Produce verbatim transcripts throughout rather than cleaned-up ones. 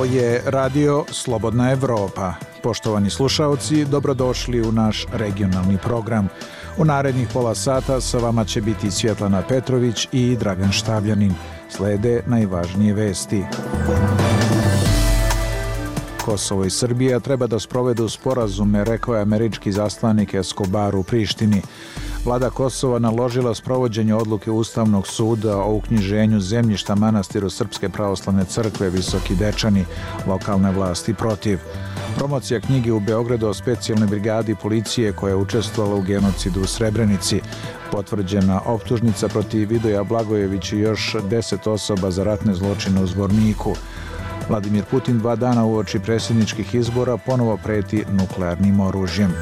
Ovo je radio Slobodna Evropa. Poštovani slušaoci, dobrodošli u naš regionalni program. U narednih pola sata sa vama će biti Svjetlana Petrović i Dragan Štavljanin. Slede najvažnije vesti. Kosovo i Srbija treba da sprovedu sporazume, rekao je američki izaslanik Escobar u Prištini. Vlada Kosova naložila sprovođenje odluke Ustavnog suda o uknjiženju zemljišta manastiru Srpske pravoslavne crkve Visoki Dečani, lokalne vlasti protiv. Promocija knjige u Beogradu o specijalnoj brigadi policije koja je učestvovala u genocidu u Srebrenici. Potvrđena optužnica protiv Vidoja Blagojevića i još deset osoba za ratne zločine u Zvorniku. Vladimir Putin dva dana uoči predsjedničkih izbora ponovo preti nuklearnim oružjem.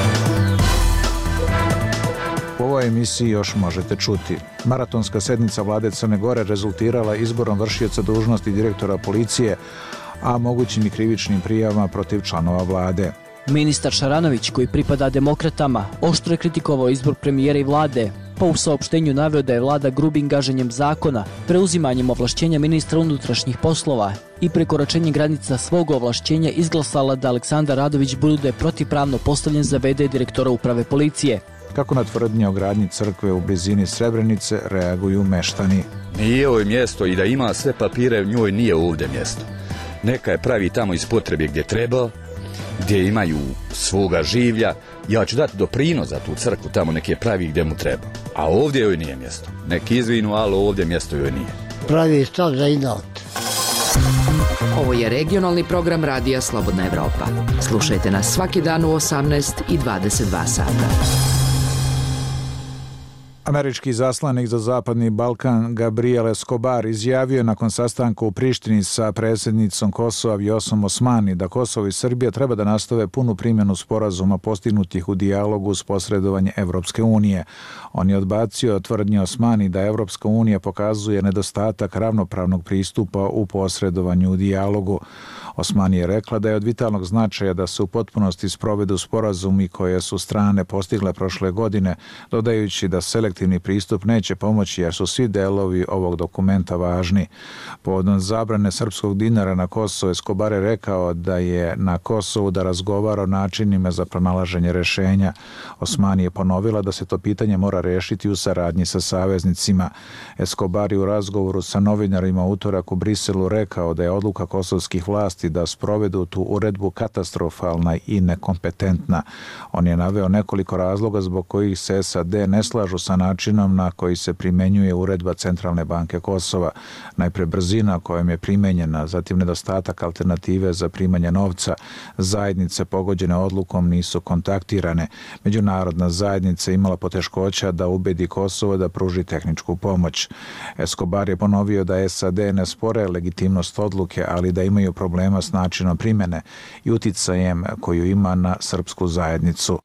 U ovoj emisiji još možete čuti. Maratonska sednica vlade Crne Gore rezultirala izborom vršioca dužnosti direktora policije, a mogućim i krivičnim prijavama protiv članova vlade. Ministar Šaranović, koji pripada demokratama, oštro je kritikovao izbor premijera i vlade, pa u saopštenju naveo da je vlada grubim gaženjem zakona, preuzimanjem ovlašćenja ministra unutrašnjih poslova i prekoračenjem granica svog ovlašćenja izglasala da Aleksandar Radović bude protivpravno postavljen za ve de direktora uprave policije. Kako na tvrdnje o gradnji crkve u blizini Srebrenice reaguju meštani. Nije ovo mjesto i da ima sve papire, njoj nije ovdje mjesto. Neka je pravi tamo iz potrebe gdje treba, gdje imaju svoga življa. Ja ću dati doprinos za tu crkvu, tamo neke pravi gdje mu treba. A ovdje joj nije mjesto. Neki izvinu, ali ovdje mjesto joj nije. Pravi stav za inat. Ovo je regionalni program radija Slobodna Evropa. Slušajte nas svaki dan u osamnaest i dvadeset dva sata. Američki izaslanik za Zapadni Balkan Gabriel Escobar izjavio nakon sastanka u Prištini sa predsjednicom Kosova Vjosom Osmani da Kosovo i Srbija treba da nastave punu primjenu sporazuma postignutih u dijalogu uz posredovanje Evropske unije. On je odbacio tvrdnje Osmani da Evropska unija pokazuje nedostatak ravnopravnog pristupa u posredovanju u dijalogu. Osmani je rekla da je od vitalnog značaja da se u potpunosti sprovedu sporazumi koje su strane postigle prošle godine, dodajući da selektivni pristup neće pomoći jer su svi delovi ovog dokumenta važni. Povodom zabrane srpskog dinara na Kosovo, Escobar je rekao da je na Kosovu da razgovara o načinima za pronalaženje rešenja. Osmani je ponovila da se to pitanje mora rešiti u saradnji sa saveznicima. Escobar je u razgovoru sa novinarima u utorak u Briselu rekao da je odluka kosovskih vlasti da sprovedu tu uredbu katastrofalna i nekompetentna. On je naveo nekoliko razloga zbog kojih se es a de ne slažu sa načinom na koji se primenjuje uredba Centralne banke Kosova. Najpre brzina kojom je primenjena, zatim nedostatak alternative za primanje novca. Zajednice pogođene odlukom nisu kontaktirane. Međunarodna zajednica imala poteškoća da ubedi Kosovo da pruži tehničku pomoć. Escobar je ponovio da es a de ne spore legitimnost odluke, ali da imaju problema s načinom primjene i uticajem koju ima na srpsku zajednicu.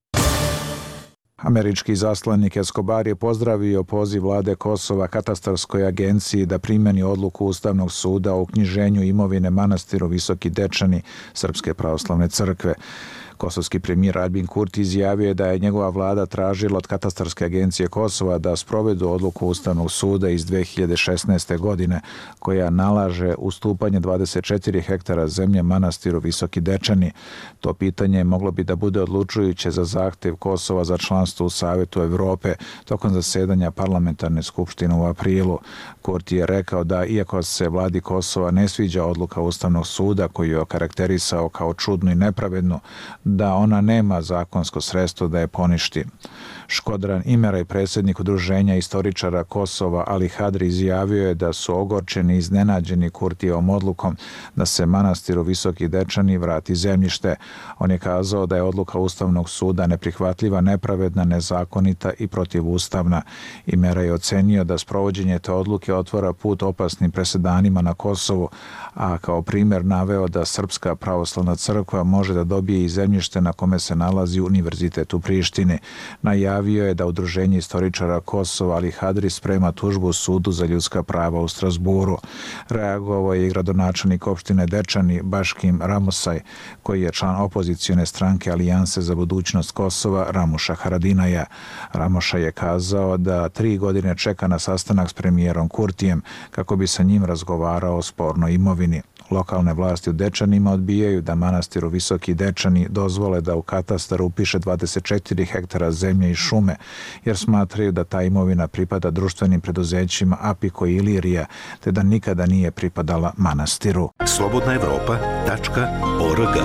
Američki izaslanik Escobar je pozdravio poziv vlade Kosova katastarskoj agenciji da primjeni odluku Ustavnog suda o uknjiženju imovine manastiru Visoki Dečani Srpske pravoslavne crkve. Kosovski premijer Albin Kurti izjavio je da je njegova vlada tražila od katastarske agencije Kosova da sprovedu odluku Ustavnog suda iz dve hiljade šesnaeste. godine koja nalaže ustupanje dvadeset četiri hektara zemlje manastiru Visoki Dečani. To pitanje moglo bi da bude odlučujuće za zahtev Kosova za članstvo u Savetu Evrope tokom zasedanja parlamentarne skupštine u aprilu. Kurti je rekao da iako se vladi Kosova ne sviđa odluka Ustavnog suda koju je okarakterisao kao čudnu i nepravednu, da ona nema zakonsko sredstvo da je poništi. Škodran Imeraj, predsjednik udruženja istoričara Kosova Ali Hadri, izjavio je da su ogorčeni i iznenađeni Kurtijevom odlukom da se manastiru Visoki Dečani vrati zemljište. On je kazao da je odluka Ustavnog suda neprihvatljiva, nepravedna, nezakonita i protivustavna. Imeraj je ocenio da sprovođenje te odluke otvara put opasnim presedanima na Kosovu, a kao primjer naveo da Srpska pravoslavna crkva može da dobije i zemljište na kome se nalazi Univerzitet u Prištini. Najavio izjavio je da Udruženje istoričara Kosova Ali Hadri sprema tužbu sudu za ljudska prava u Strasburu. Reagovao je i gradonačelnik opštine Dečani Baškim Ramosaj, koji je član opozicione stranke Alijanse za budućnost Kosova Ramuša Haradinaja. Ramoša je kazao da tri godine čeka na sastanak s premijerom Kurtijem kako bi sa njim razgovarao o spornoj imovini. Lokalne vlasti u Dečanima odbijaju da manastiru Visoki Dečani dozvole da u katastar upiše dvadeset četiri hektara zemlje i šume, jer smatraju da ta imovina pripada društvenim preduzećima Apiko i Ilirija, te da nikada nije pripadala manastiru. slobodna evropa tačka org.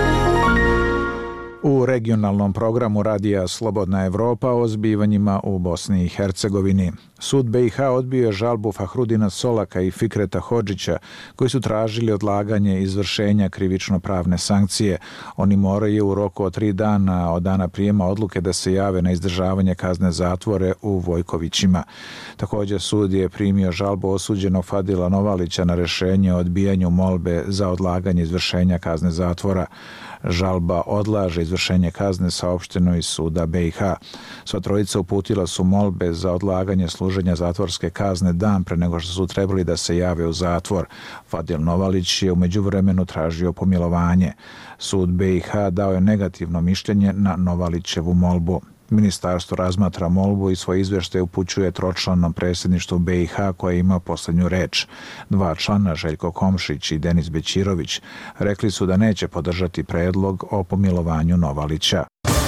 U regionalnom programu radija Slobodna Evropa o zbivanjima u Bosni i Hercegovini. Sud be i ha odbio je žalbu Fahrudina Solaka i Fikreta Hodžića, koji su tražili odlaganje izvršenja krivično-pravne sankcije. Oni moraju u roku od tri dana od dana prijema odluke da se jave na izdržavanje kazne zatvore u Vojkovićima. Također sud je primio žalbu osuđenog Fadila Novalića na rešenje o odbijanju molbe za odlaganje izvršenja kazne zatvora. Žalba odlaže izvršenje kazne, saopšteno iz suda be i ha. Sva trojica uputila su molbe za odlaganje služenja zatvorske kazne dan pre nego što su trebali da se jave u zatvor. Fadil Novalić je u međuvremenu tražio pomilovanje. Sud be i ha dao je negativno mišljenje na Novalićevu molbu. Ministarstvo razmatra molbu i svoj izvještaj upućuje tročlanom predsjedništvu be i ha koje ima posljednju reč. Dva člana, Željko Komšić i Denis Bećirović, rekli su da neće podržati predlog o pomilovanju Novalića.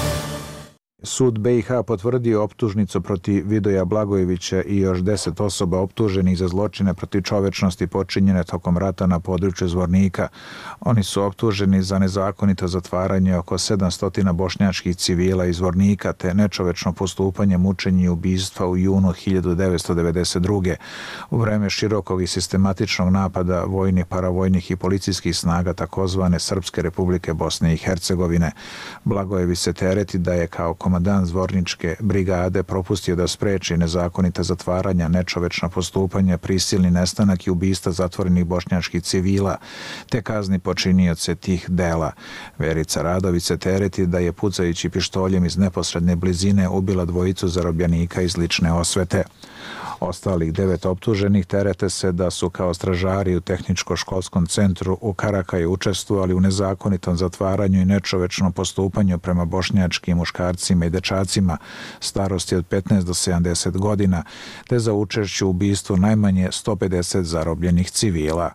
Sud be i ha potvrdio optužnicu protiv Vidoja Blagojevića i još deset osoba optuženih za zločine protiv čovečnosti počinjene tokom rata na području Zvornika. Oni su optuženi za nezakonito zatvaranje oko sedamsto bošnjačkih civila iz Zvornika te nečovečno postupanje, mučenje i ubistva u junu hiljadu devetsto devedeset druge. u vreme širokog i sistematičnog napada vojnih, paravojnih i policijskih snaga takozvane Srpske Republike Bosne i Hercegovine. Blagojević se tereti da je kao komandant Zvorničke brigade propustio da spreči nezakonita zatvaranja, nečovečna postupanja, prisilni nestanak i ubistva zatvorenih bošnjačkih civila, te kazni počinioce tih dela. Verica Radović se tereti da je pucajući pištoljem iz neposredne blizine ubila dvojicu zarobljenika iz lične osvete. Ostalih devet optuženih terete se da su kao stražari u tehničko-školskom centru u Karakaju učestvovali u nezakonitom zatvaranju i nečovečnom postupanju prema bošnjačkim muškarcima i dečacima starosti od petnaest do sedamdeset godina, te za učešće u ubistvu najmanje sto pedeset zarobljenih civila.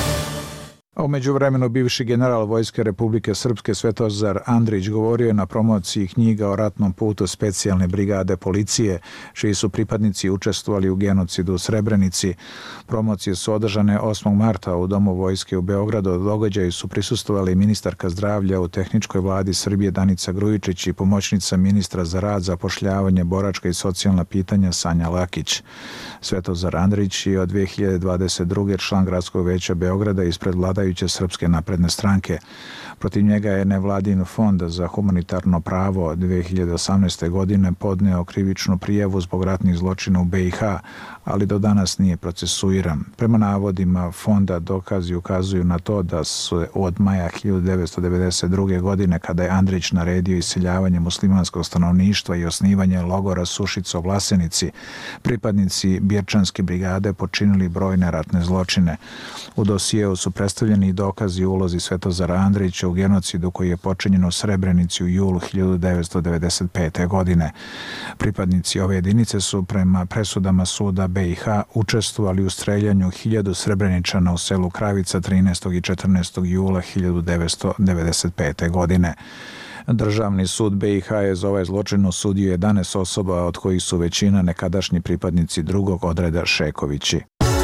A u međuvremenu bivši general Vojske Republike Srpske Svetozar Andrić govorio je na promociji knjiga o ratnom putu specijalne brigade policije, čiji su pripadnici učestvovali u genocidu u Srebrenici. Promocije su održane osmog marta u Domu Vojske u Beogradu. Događaju su prisustvovali ministarka zdravlja u tehničkoj vladi Srbije Danica Grujičić i pomoćnica ministra za rad, zapošljavanje, boračka i socijalna pitanja Sanja Lakić. Svetozar Andrić je od dve hiljade dvadeset druge član Gradskog veća Beograda ispred vlada Srpske napredne stranke. Protiv njega je nevladin fond za humanitarno pravo dve hiljade osamnaeste. godine podneo krivičnu prijavu zbog ratnih zločina u be i ha, ali do danas nije procesuiran. Prema navodima fonda dokazi ukazuju na to da su od maja hiljadu devetsto devedeset druge. godine, kada je Andrić naredio iseljavanje muslimanskog stanovništva i osnivanje logora Sušica u Vlasenici, pripadnici Birčanske brigade počinili brojne ratne zločine. U dosijeu su predstavljeni i dokazi u ulozi Svetozara Andrića u genocidu koji je počinjen u Srebrenici u julu hiljadu devetsto devedeset pete. godine. Pripadnici ove jedinice su prema presudama suda be i ha učestvovali u streljanju hiljadu Srebreničana u selu Kravica trinaestog i četrnaestog jula hiljadu devetsto devedeset pete. godine. Državni sud be i ha je za ovaj zločin osudio jedanaest osoba, od kojih su većina nekadašnji pripadnici drugog odreda Šekovići.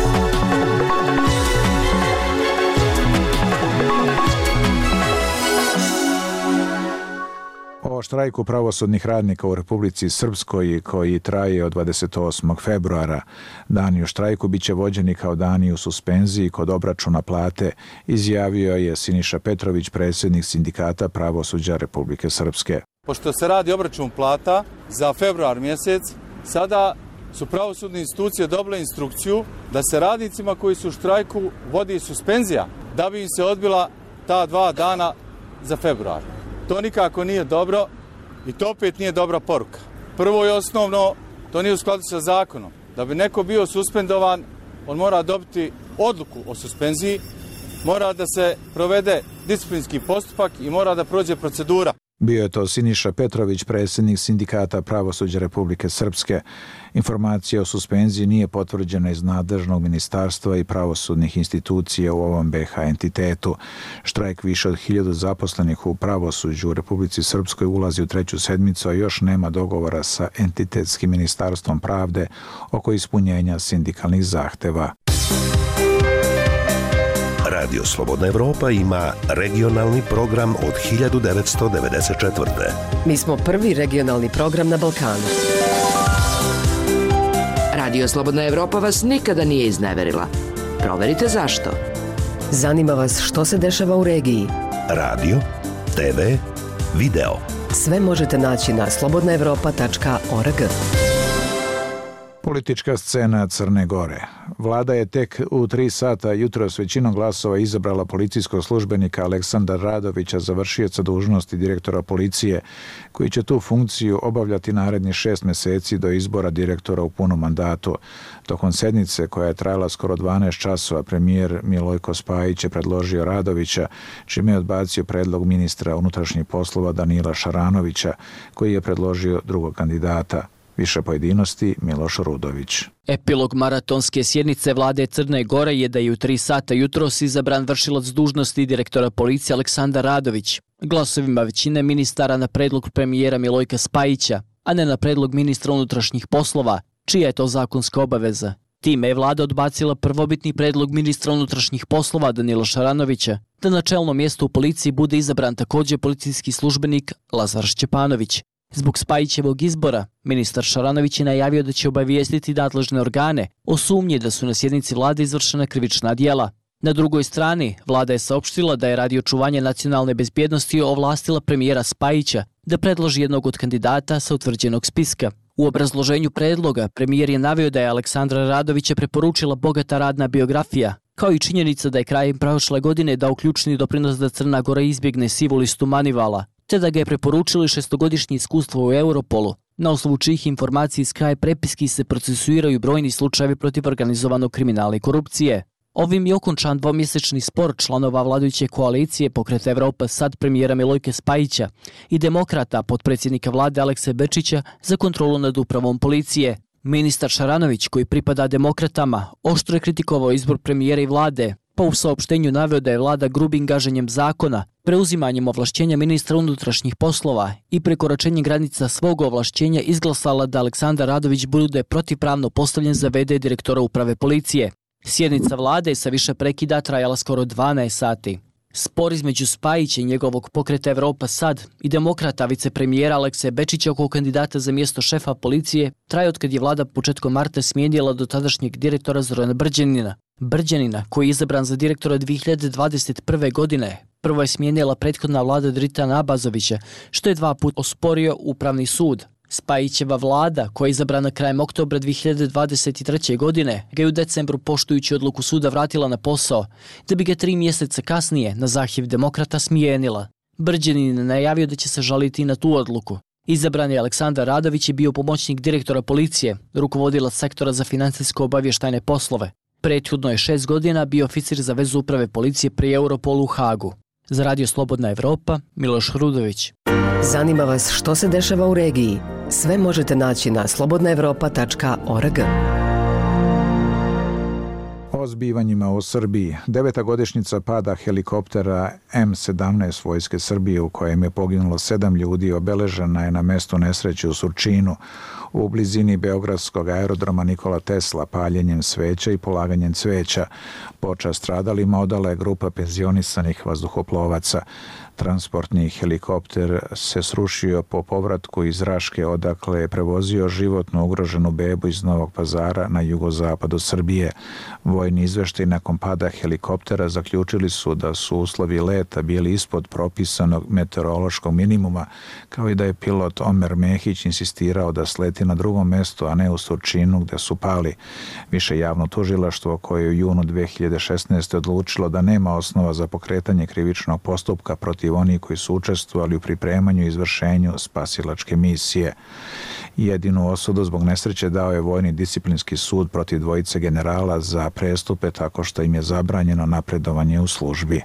O štrajku pravosudnih radnika u Republici Srpskoj koji traje od dvadeset osmog februara. Dani u štrajku biće vođeni kao dani u suspenziji kod obračuna plate, izjavio je Siniša Petrović, predsjednik Sindikata pravosuđa Republike Srpske. Pošto se radi obračun plata za februar mjesec, sada su pravosudne institucije dobile instrukciju da se radnicima koji su u štrajku vodi suspenzija, da bi im se odbila ta dva dana za februar. To nikako nije dobro i to opet nije dobra poruka. Prvo i osnovno, to nije u skladu sa zakonom. Da bi neko bio suspendovan, on mora dobiti odluku o suspenziji, mora da se provede disciplinski postupak i mora da prođe procedura. Bio je to Siniša Petrović, predsjednik Sindikata pravosuđa Republike Srpske. Informacija o suspenziji nije potvrđena iz nadležnog ministarstva i pravosudnih institucija u ovom B iH entitetu. Štrajk više od hiljadu zaposlenih u pravosuđu u Republici Srpskoj ulazi u treću sedmicu, a još nema dogovora sa entitetskim ministarstvom pravde oko ispunjenja sindikalnih zahteva. Radio Slobodna Evropa ima regionalni program od hiljadu devetsto devedeset četvrte. Mi smo prvi regionalni program na Balkanu. Radio Slobodna Evropa vas nikada nije izneverila. Proverite zašto. Zanima vas što se dešava u regiji. Radio, te ve, video. Sve možete naći na slobodna evropa tačka org. Politička scena Crne Gore. Vlada je tek u tri sata jutros većinom glasova izabrala policijskog službenika Aleksandra Radovića za vršioca dužnosti direktora policije, koji će tu funkciju obavljati narednih šest mjeseci do izbora direktora u punom mandatu. Tokom sednice, koja je trajala skoro dvanaest časova, premijer Milojko Spajić je predložio Radovića, čime je odbacio predlog ministra unutrašnjih poslova Danila Šaranovića, koji je predložio drugog kandidata. Više pojedinosti Miloš Rudović. Epilog maratonske sjednice vlade Crne Gore je da je u tri sata jutros izabran vršilac dužnosti direktora policije Aleksandar Radović, glasovima većine ministara na predlog premijera Milojka Spajića, a ne na predlog ministra unutrašnjih poslova, čija je to zakonska obaveza. Time je vlada odbacila prvobitni predlog ministra unutrašnjih poslova Danila Šaranovića da na čelno mjesto u policiji bude izabran također policijski službenik Lazar Šćepanović. Zbog Spajićevog izbora, ministar Šaranović je najavio da će obavijestiti nadležne organe o sumnji da su na sjednici vlade izvršena krivična djela. Na drugoj strani, vlada je saopštila da je radi očuvanja nacionalne bezbjednosti ovlastila premijera Spajića da predloži jednog od kandidata sa utvrđenog spiska. U obrazloženju predloga premijer je naveo da je Aleksandra Radovića preporučila bogata radna biografija, kao i činjenica da je krajem prošle godine dao ključni doprinos da Crna Gora izbjegne sivu listu Manivala, te da ga je preporučili šestogodišnje iskustvo u Europolu, na osnovu čijih informacija iz kraja prepiski se procesuiraju brojni slučajevi protiv organizovanog kriminala i korupcije. Ovim je okončan dvomjesečni spor članova vladajuće koalicije Pokret Evropa sad premijera Milojke Spajića i demokrata potpredsjednika vlade Alekse Bečića za kontrolu nad upravom policije. Ministar Šaranović, koji pripada demokratama, oštro je kritikovao izbor premijera i vlade, pa u saopštenju naveo da je vlada grubim gaženjem zakona, preuzimanjem ovlašćenja ministra unutrašnjih poslova i prekoračenjem granica svog ovlašćenja izglasala da Aleksandar Radović bude protivpravno postavljen za ve de direktora uprave policije. Sjednica vlade sa više prekida trajala skoro dvanaest sati. Spor između Spajića i njegovog Pokreta Evropa sad i demokrata vicepremijera Alekse Bečića oko kandidata za mjesto šefa policije traje od kad je vlada početkom marta smijenila dotadašnjeg direktora Zorana Brđanina. Brđanina, koji je izabran za direktora dvije hiljade dvadeset prve. godine, prvo je smijenila prethodna vlada Dritana Abazovića, što je dva puta osporio Upravni sud. Spajićeva vlada, koja je izabrana krajem oktobra dvije hiljade dvadeset treće. godine, ga je u decembru poštujući odluku suda vratila na posao, da bi ga tri mjeseca kasnije, na zahtjev demokrata, smijenila. Brđanin je najavio da će se žaliti na tu odluku. Izabran je Aleksandar Radović je bio pomoćnik direktora policije, rukovodilac sektora za financijsko obavještajne poslove. Prethodno je šest godina bio oficir za vezu uprave policije pri Europolu u Hagu. Za Radio Slobodna Evropa, Miloš Rudović. Zanima vas što se dešava u regiji? Sve možete naći na slobodna evropa tačka org. O zbivanjima u Srbiji. Deveta godišnjica pada helikoptera em sedamnaest Vojske Srbije u kojem je poginulo sedam ljudi obeležena je na mestu nesreće u Surčinu u blizini beogradskog aerodroma Nikola Tesla paljenjem sveća i polaganjem cveća. Počast stradalima odala je grupa penzionisanih vazduhoplovaca. Transportni helikopter se srušio po povratku iz Raške, odakle je prevozio životno ugroženu bebu iz Novog Pazara na jugozapadu Srbije. Vojni izveštaj nakon pada helikoptera zaključili su da su uslovi leta bili ispod propisanog meteorološkog minimuma, kao i da je pilot Omer Mehić insistirao da sleti na drugom mjestu, a ne u Surčinu gdje su pali. Više javno tužilaštvo koje je u junu dvije hiljade šesnaeste. odlučilo da nema osnova za pokretanje krivičnog postupka protiv oni koji su učestvovali u pripremanju i izvršenju spasilačke misije. Jedinu osudu zbog nesreće dao je vojni disciplinski sud protiv dvojice generala za prestupe tako što im je zabranjeno napredovanje u službi.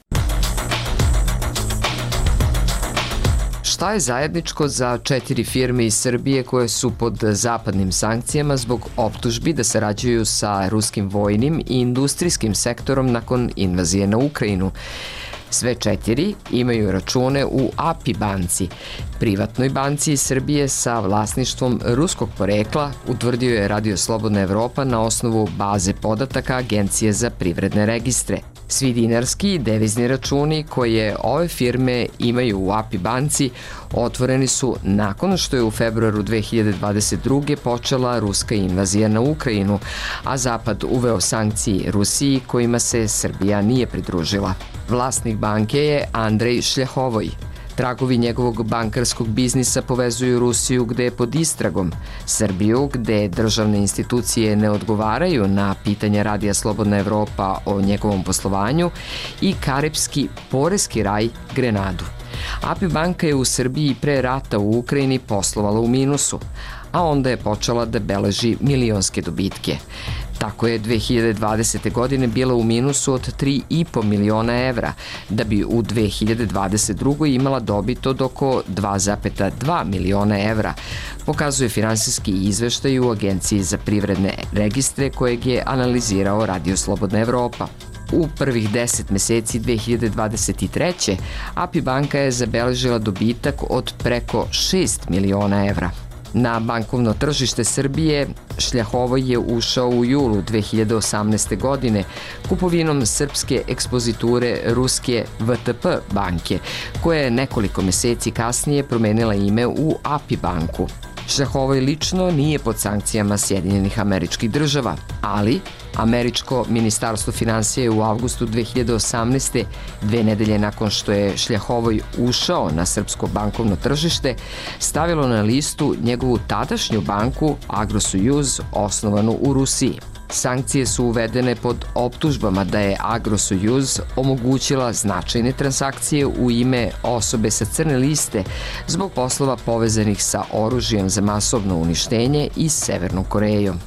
Šta je zajedničko za četiri firme iz Srbije koje su pod zapadnim sankcijama zbog optužbi da sarađuju sa ruskim vojnim i industrijskim sektorom nakon invazije na Ukrajinu? Sve četiri imaju račune u A P I banci, privatnoj banci iz Srbije sa vlasništvom ruskog porekla, utvrdio je Radio Slobodna Evropa na osnovu baze podataka Agencije za privredne registre. Svi dinarski i devizni računi koje ove firme imaju u A P I banci otvoreni su nakon što je u februaru dve hiljade dvadeset druge počela ruska invazija na Ukrajinu, a Zapad uveo sankcije Rusiji kojima se Srbija nije pridružila. Vlasnik banke je Andrej Šljahovoj. Tragovi njegovog bankarskog biznisa povezuju Rusiju gde je pod istragom, Srbiju gde državne institucije ne odgovaraju na pitanja Radija Slobodna Evropa o njegovom poslovanju i karipski poreski raj Grenadu. A P I banka je u Srbiji pre rata u Ukrajini poslovala u minusu, a onda je počela da beleži milionske dobitke. Tako je dve hiljade dvadesete. godine bila u minusu od tri i po miliona evra, da bi u dve hiljade dvadeset drugoj. imala dobit od oko dva zarez dva miliona evra, pokazuje finansijski izveštaj u Agenciji za privredne registre kojeg je analizirao Radio Slobodna Evropa. U prvih deset meseci dve hiljade dvadeset treće. A P I banka je zabeležila dobitak od preko šest miliona evra. Na bankovno tržište Srbije Šljahovoj je ušao u julu dve hiljade osamnaeste. godine kupovinom srpske ekspoziture ruske V T P banke, koja je nekoliko meseci kasnije promenila ime u A P I banku. Šljahovoj lično nije pod sankcijama Sjedinjenih Američkih Država, ali Američko ministarstvo finansija je u avgustu dve hiljade osamnaeste. dve nedelje nakon što je Šljahovoj ušao na srpsko bankovno tržište, stavilo na listu njegovu tadašnju banku Agrosojuz, osnovanu u Rusiji. Sankcije su uvedene pod optužbama da je Agrosojuz omogućila značajne transakcije u ime osobe sa crne liste zbog poslova povezanih sa oružjem za masovno uništenje i Severnom Korejom.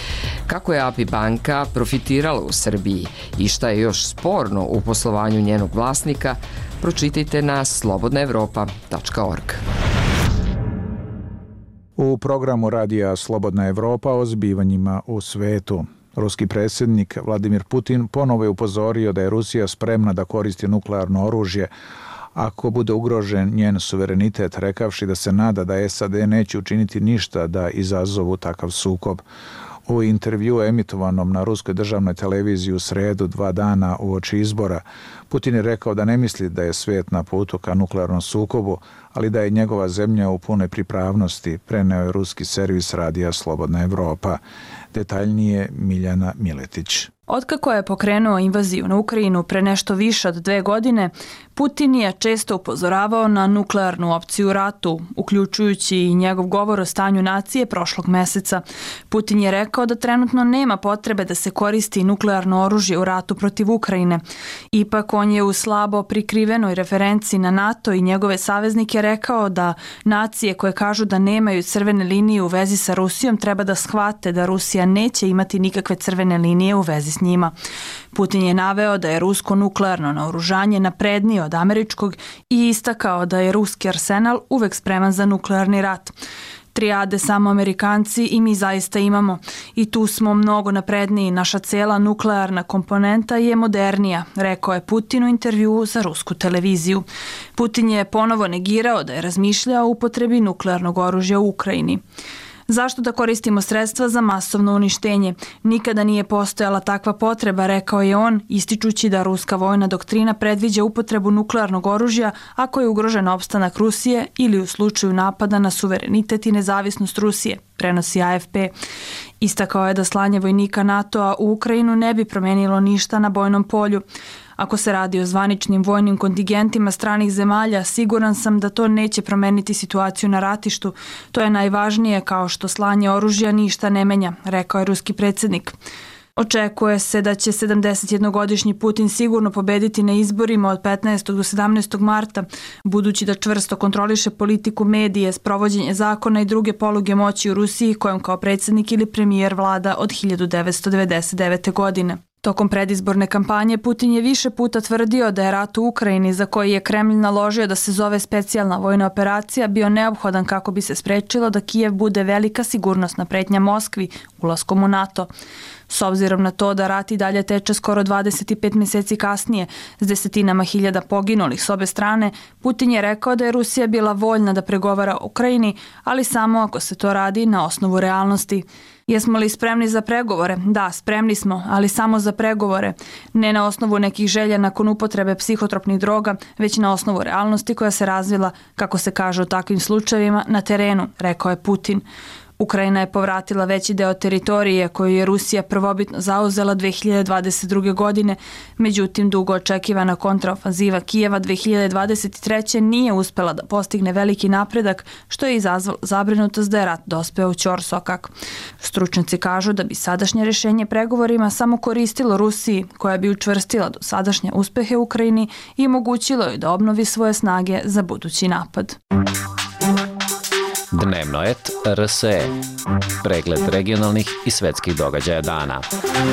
Kako je A P I banka profitirala u Srbiji i šta je još sporno u poslovanju njenog vlasnika, pročitajte na slobodna evropa tačka org. U programu Radija Slobodna Evropa o zbivanjima u svetu. Ruski predsjednik Vladimir Putin ponovo je upozorio da je Rusija spremna da koristi nuklearno oružje ako bude ugrožen njen suverenitet, rekavši da se nada da S A D neće učiniti ništa da izazovu takav sukob. U intervju emitovanom na ruskoj državnoj televiziji u sredu, dva dana uoči izbora, Putin je rekao da ne misli da je svijet na putu ka nuklearnom sukobu, ali da je njegova zemlja u punoj pripravnosti, preneo je ruski servis Radija Slobodna Evropa. Detaljnije Miljana Miletić. Otkako je pokrenuo invaziju na Ukrajinu pre nešto više od dve godine, Putin je često upozoravao na nuklearnu opciju u ratu, uključujući i njegov govor o stanju nacije prošlog meseca. Putin je rekao da trenutno nema potrebe da se koristi nuklearno oružje u ratu protiv Ukrajine. Ipak on je u slabo prikrivenoj referenciji na NATO i njegove saveznike rekao da nacije koje kažu da nemaju crvene linije u vezi sa Rusijom treba da shvate da Rusija neće imati nikakve crvene linije u vezi s njima. Putin je naveo da je rusko nuklearno naoružanje naprednije od američkog i istakao da je ruski arsenal uvek spreman za nuklearni rat. Trijade samo Amerikanci i mi zaista imamo. I tu smo mnogo napredniji, naša cela nuklearna komponenta je modernija, rekao je Putin u intervjuu za rusku televiziju. Putin je ponovo negirao da je razmišljao o upotrebi nuklearnog oružja u Ukrajini. Zašto da koristimo sredstva za masovno uništenje? Nikada nije postojala takva potreba, rekao je on, ističući da ruska vojna doktrina predviđa upotrebu nuklearnog oružja ako je ugrožen opstanak Rusije ili u slučaju napada na suverenitet i nezavisnost Rusije, prenosi A F P. Istakao je da slanje vojnika NATO-a u Ukrajinu ne bi promenilo ništa na bojnom polju. Ako se radi o zvaničnim vojnim kontingentima stranih zemalja, siguran sam da to neće promeniti situaciju na ratištu. To je najvažnije, kao što slanje oružja ništa ne menja, rekao je ruski predsjednik. Očekuje se da će sedamdesetjednogodišnji Putin sigurno pobediti na izborima od petnaestog do sedamnaestog marta, budući da čvrsto kontroliše politiku medije, sprovođenje zakona i druge poluge moći u Rusiji kojom kao predsjednik ili premijer vlada od hiljadu devetsto devedeset devete. godine. Tokom predizborne kampanje Putin je više puta tvrdio da je rat u Ukrajini, za koji je Kremlj naložio da se zove specijalna vojna operacija, bio neophodan kako bi se sprečilo da Kijev bude velika sigurnosna pretnja Moskvi ulaskom u NATO. S obzirom na to da rat i dalje teče skoro dvadeset pet mjeseci kasnije, s desetinama hiljada poginulih s obe strane, Putin je rekao da je Rusija bila voljna da pregovara o Ukrajini, ali samo ako se to radi na osnovu realnosti. Jesmo li spremni za pregovore? Da, spremni smo, ali samo za pregovore. Ne na osnovu nekih želja nakon upotrebe psihotropnih droga, već na osnovu realnosti koja se razvila, kako se kaže u takvim slučajevima, na terenu, rekao je Putin. Ukrajina je povratila veći deo teritorije koju je Rusija prvobitno zauzela dve hiljade dvadeset druge. godine, međutim dugo očekivana kontraofanziva Kijeva dve hiljade dvadeset treće. nije uspela da postigne veliki napredak, što je izazvalo zabrinutost da je rat dospeo u ćorsokak. Stručnjaci kažu da bi sadašnje rješenje pregovorima samo koristilo Rusiji, koja bi učvrstila do sadašnje uspehe u Ukrajini i omogućilo joj da obnovi svoje snage za budući napad. Dnevno et R S E. Pregled regionalnih i svetskih događaja dana.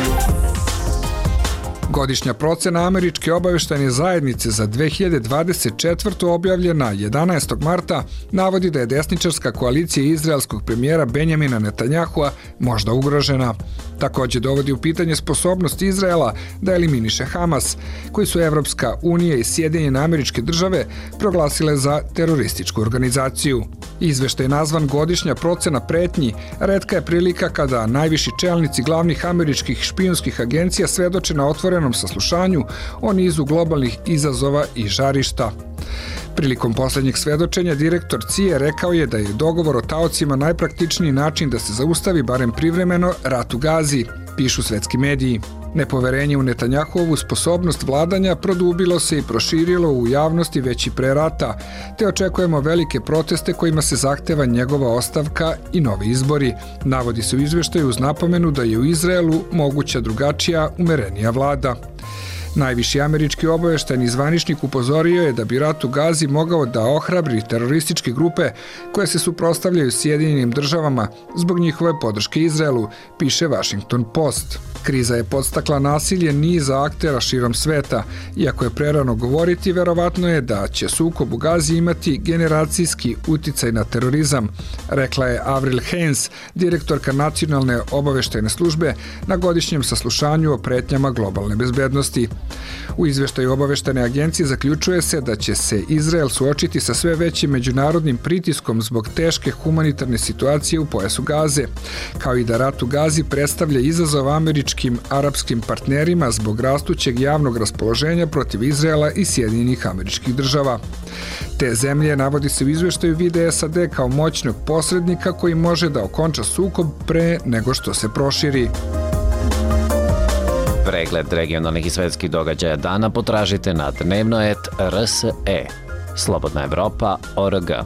Godišnja procena Američke obavještajne zajednice za dve hiljade dvadeset četvrtu. objavljena jedanaestog marta navodi da je desničarska koalicija izraelskog premijera Benjamina Netanjahua možda ugrožena. Također dovodi u pitanje sposobnost Izraela da eliminiše Hamas, koji su Evropska unija i Sjedinjene Američke Države proglasile za terorističku organizaciju. Izveštaj je nazvan Godišnja procena pretnji, retka je prilika kada najviši čelnici glavnih američkih špijunskih agencija svedoče na otvorenom saslušanju o nizu globalnih izazova i žarišta. Prilikom posljednjeg svedočenja direktor C I A rekao je da je dogovor o taocima najpraktičniji način da se zaustavi barem privremeno rat u Gazi, pišu svetski mediji. Nepoverenje u Netanjahuovu sposobnost vladanja produbilo se i proširilo u javnosti već i pre rata, te očekujemo velike proteste kojima se zahteva njegova ostavka i novi izbori. Navodi se u izveštaju uz napomenu da je u Izraelu moguća drugačija, umerenija vlada. Najviši američki obavještajni zvaničnik upozorio je da bi rat u Gazi mogao da ohrabri terorističke grupe koje se suprotstavljaju Sjedinjenim državama zbog njihove podrške Izraelu, piše Washington Post. Kriza je podstakla nasilje niza aktera širom sveta. Iako je prerano govoriti, verovatno je da će sukob u Gazi imati generacijski uticaj na terorizam, rekla je Avril Haines, direktorka Nacionalne obavještajne službe, na godišnjem saslušanju o pretnjama globalne bezbednosti. U izveštaju obavještajne agencije zaključuje se da će se Izrael suočiti sa sve većim međunarodnim pritiskom zbog teške humanitarne situacije u pojasu Gaze, kao i da rat u Gazi predstavlja izazov američkim arapskim partnerima zbog rastućeg javnog raspoloženja protiv Izraela i Sjedinjenih Američkih Država. Te zemlje, navodi se u izveštaju, vide S A D kao moćnog posrednika koji može da okonča sukob pre nego što se proširi. Pregled regionalnih i svetskih događaja dana potražite na dnevno et R S E. Slobodna Evropa точка о р г.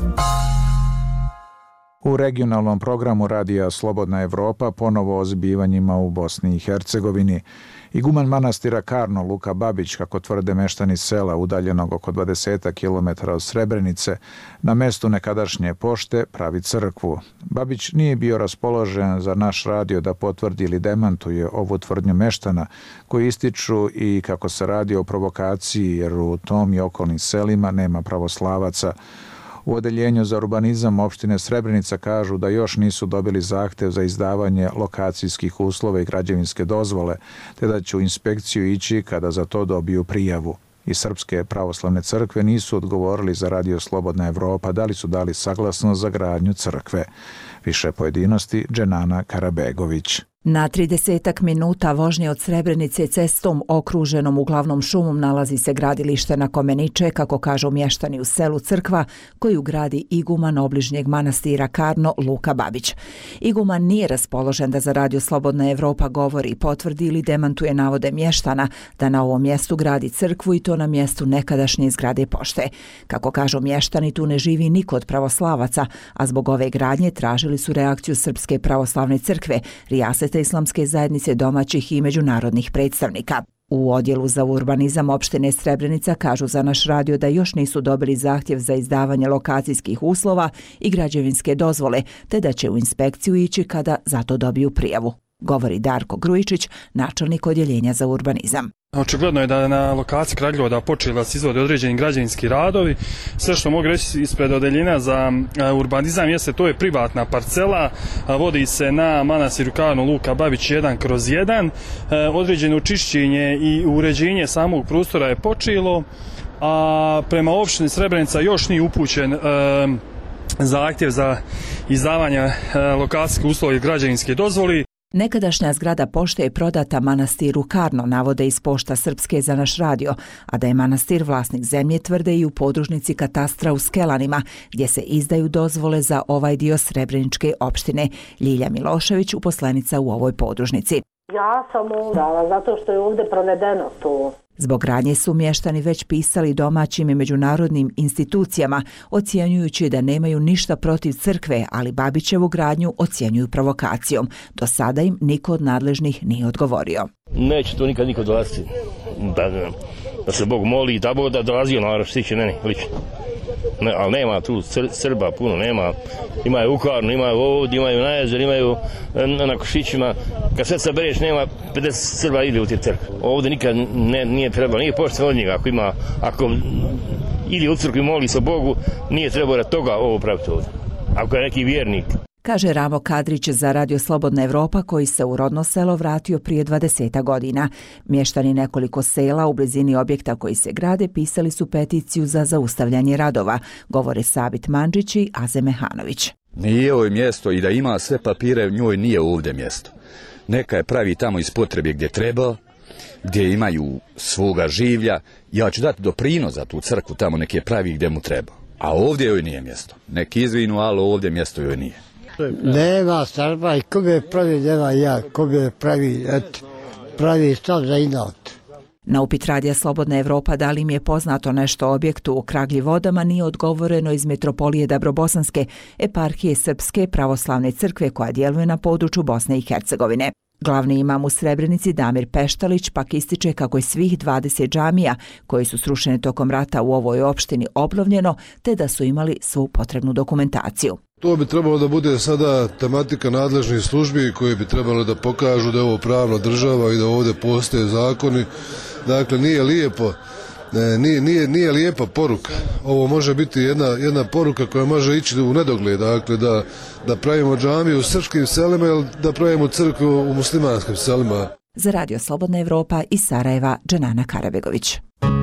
U regionalnom programu radija Slobodna Evropa ponovo o zbivanjima u Bosni i Hercegovini. Iguman manastira Karno, Luka Babić, kako tvrde meštani sela udaljenog oko dvadeset kilometara od Srebrenice, na mestu nekadašnje pošte pravi crkvu. Babić nije bio raspoložen za naš radio da potvrdi ili demantuje ovu tvrdnju meštana, koji ističu i kako se radi o provokaciji, jer u tom i okolnim selima nema pravoslavaca. U odeljenju za urbanizam opštine Srebrenica kažu da još nisu dobili zahtev za izdavanje lokacijskih uslova i građevinske dozvole, te da će u inspekciju ići kada za to dobiju prijavu. I Srpske pravoslavne crkve nisu odgovorili za radio Slobodna Evropa da li su dali saglasnost za gradnju crkve. Više pojedinosti Dženana Karabegović. Na tridesetak minuta vožnje od Srebrenice cestom okruženom uglavnom šumom nalazi se gradilište na kome niče, kako kažu mještani u selu Crkva, koju gradi iguman obližnjeg manastira Karno, Luka Babić. Iguman nije raspoložen da za radio Slobodna Evropa govori, potvrdi ili demantuje navode mještana da na ovom mjestu gradi crkvu i to na mjestu nekadašnje zgrade pošte. Kako kažu mještani, tu ne živi niko od pravoslavaca, a zbog ove gradnje tražili su reakciju Srpske pravoslavne crkve, rijaset savjeta islamske zajednice domaćih i međunarodnih predstavnika. U odjelu za urbanizam opštine Srebrenica kažu za naš radio da još nisu dobili zahtjev za izdavanje lokacijskih uslova i građevinske dozvole, te da će u inspekciju ići kada za to dobiju prijavu, govori Darko Grujičić, načelnik odjeljenja za urbanizam. Očigledno je da je na lokaciji Kraljeva počeli da se izvode određeni građevinski radovi. Sve što mogu reći ispred odeljenja za urbanizam jeste to je privatna parcela, vodi se na manastir Karno Luka Babić jedan kroz jedan. Određeno čišćenje i uređenje samog prostora je počelo, a prema opštini Srebrenica još nije upućen e, zahtjev za izdavanje lokacijskih uslova i građevinske dozvoli. Nekadašnja zgrada pošte je prodata manastiru Karno, navode iz Pošta Srpske za naš radio, a da je manastir vlasnik zemlje tvrde i u podružnici katastra u Skelanima, gdje se izdaju dozvole za ovaj dio Srebreničke opštine. Ljilja Milošević, uposlenica u ovoj podružnici. Ja sam udala zato što je ovdje provedeno to. Zbog gradnje su mještani već pisali domaćim i međunarodnim institucijama, ocjenjujući da nemaju ništa protiv crkve, ali Babićevu gradnju ocjenjuju provokacijom. Do sada im niko od nadležnih nije odgovorio. Neće to nikad niko dolaziti. Da, da, da se Bog moli, da Bog da dolazio, naravno što tiče meni, lično. Ne, ali nema tu cr, Srba puno, nema. Imaju u Karnu, imaju ovdje, imaju na jezeru, imaju na Košićima. Kad sve sabereš, nema pedeset Srba ide u te crkve. Ovdje nikad ne, nije trebalo, nije pošto od njega. Ako ima, ako ide u crkvu i moli se Bogu, nije trebalo toga ovo praviti ovdje. Ako je neki vjernik. Kaže Ramo Kadrić za Radio Slobodna Evropa, koji se u rodno selo vratio prije dvadeset godina. Mještani nekoliko sela u blizini objekta koji se grade pisali su peticiju za zaustavljanje radova, govore Sabit Mandžić i Aze Mehanović. Nije ovo mjesto i da ima sve papire, njoj nije ovdje mjesto. Neka je pravi tamo iz potrebe gdje treba, gdje imaju svoga življa. Ja ću dati doprinos za tu crkvu tamo neke pravi gdje mu treba. A ovdje joj nije mjesto. Neki izvinu, ali ovdje mjesto joj nije. Nema Srba i ko bi pravi, nema ja, ko bi pravi, et, pravi stav za inat. Na upit Radija Slobodna Evropa da li im je poznato nešto o objektu u Kraglji vodama nije odgovoreno iz Metropolije Dabrobosanske, eparhije Srpske pravoslavne crkve koja djeluje na području Bosne i Hercegovine. Glavni imam u Srebrenici Damir Peštalić pak ističe kako je svih dvadeset džamija koji su srušene tokom rata u ovoj opštini obnovljeno, te da su imali svu potrebnu dokumentaciju. To bi trebalo da bude sada tematika nadležnih službi koji bi trebali da pokažu da je ovo pravna država i da ovdje postoje zakoni. Dakle, nije lijepo, nije, nije, nije lijepa poruka. Ovo može biti jedna, jedna poruka koja može ići u nedogled, dakle da, da pravimo džamiju u srpskim selima ili da pravimo crkvu u muslimanskim selima. Za Radio Slobodna Evropa iz Sarajeva, Dženana Karabegović.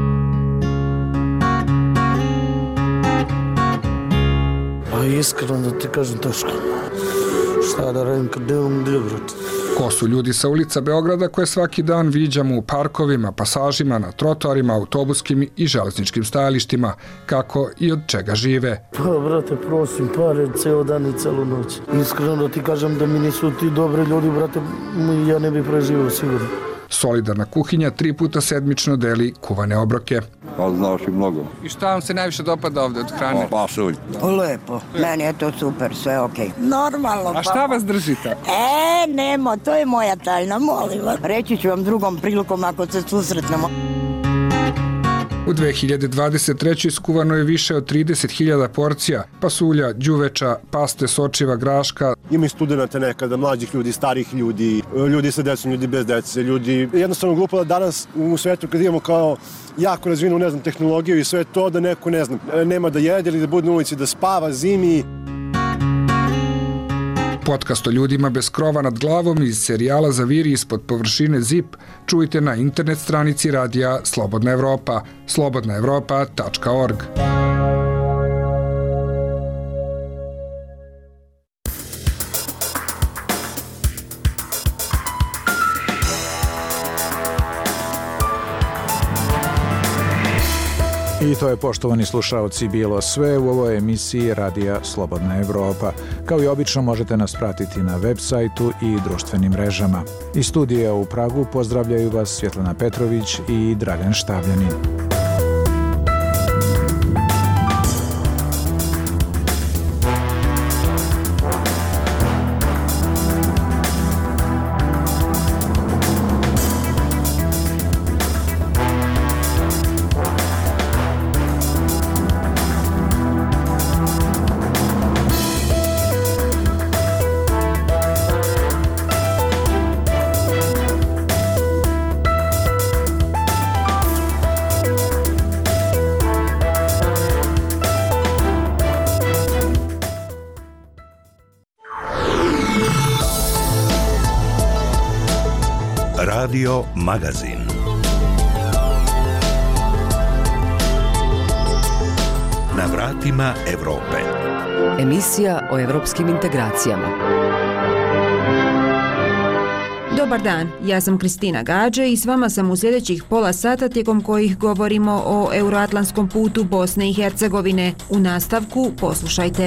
Pa iskreno da ti kažem teško. Šta da radim kad nemam gdje, brate. Ko su ljudi sa ulica Beograda koje svaki dan viđamo u parkovima, pasažima, na trotoarima, autobuskim i železničkim stajalištima, kako i od čega žive? Pa, brate, prosim pare ceo dan i celu noć. Iskreno da ti kažem da mi nisu ti dobri ljudi, brate, ja ne bi preživio sigurno. Solidarna kuhinja tri puta sedmično deli kuvane obroke. Pa znaš i mnogo. I šta vam se najviše dopada ovdje od hrane? Pa pasulj. Lepo, meni je to super, sve okej. Okay. Normalno. A šta vas držite? E, nemo, to je moja tajna, molim vas. Reći ću vam drugom prilikom ako se susretnemo. U dve hiljade dvadeset trećoj skuvano je više od trideset hiljada porcija pasulja, đuveča, paste, sočiva, graška. Ima i studenta nekada, mlađih ljudi, starih ljudi, ljudi sa decom, ljudi bez dece, ljudi. Jednostavno glupo da danas u svetu kad imamo kao jako razvinu, ne znam, tehnologiju i sve to da neko, ne znam, nema da jede ili da bude na ulici, da spava zimi. Podcast o ljudima bez krova nad glavom iz serijala Zaviri ispod površine Zip čujte na internet stranici radija Slobodna Evropa, slobodna evropa tačka org. I to je, poštovani slušaoci, bilo sve u ovoj emisiji Radija Slobodna Evropa. Kao i obično možete nas pratiti na web sajtu i društvenim mrežama. Iz studija u Pragu pozdravljaju vas Svjetlana Petrović i Dragan Štavljanin. Radio Magazin. Na vratima Evrope. Emisija o evropskim integracijama. Dobar dan, ja sam Kristina Gađe i s vama sam u sljedećih pola sata tijekom kojih govorimo o euroatlantskom putu Bosne i Hercegovine. U nastavku poslušajte.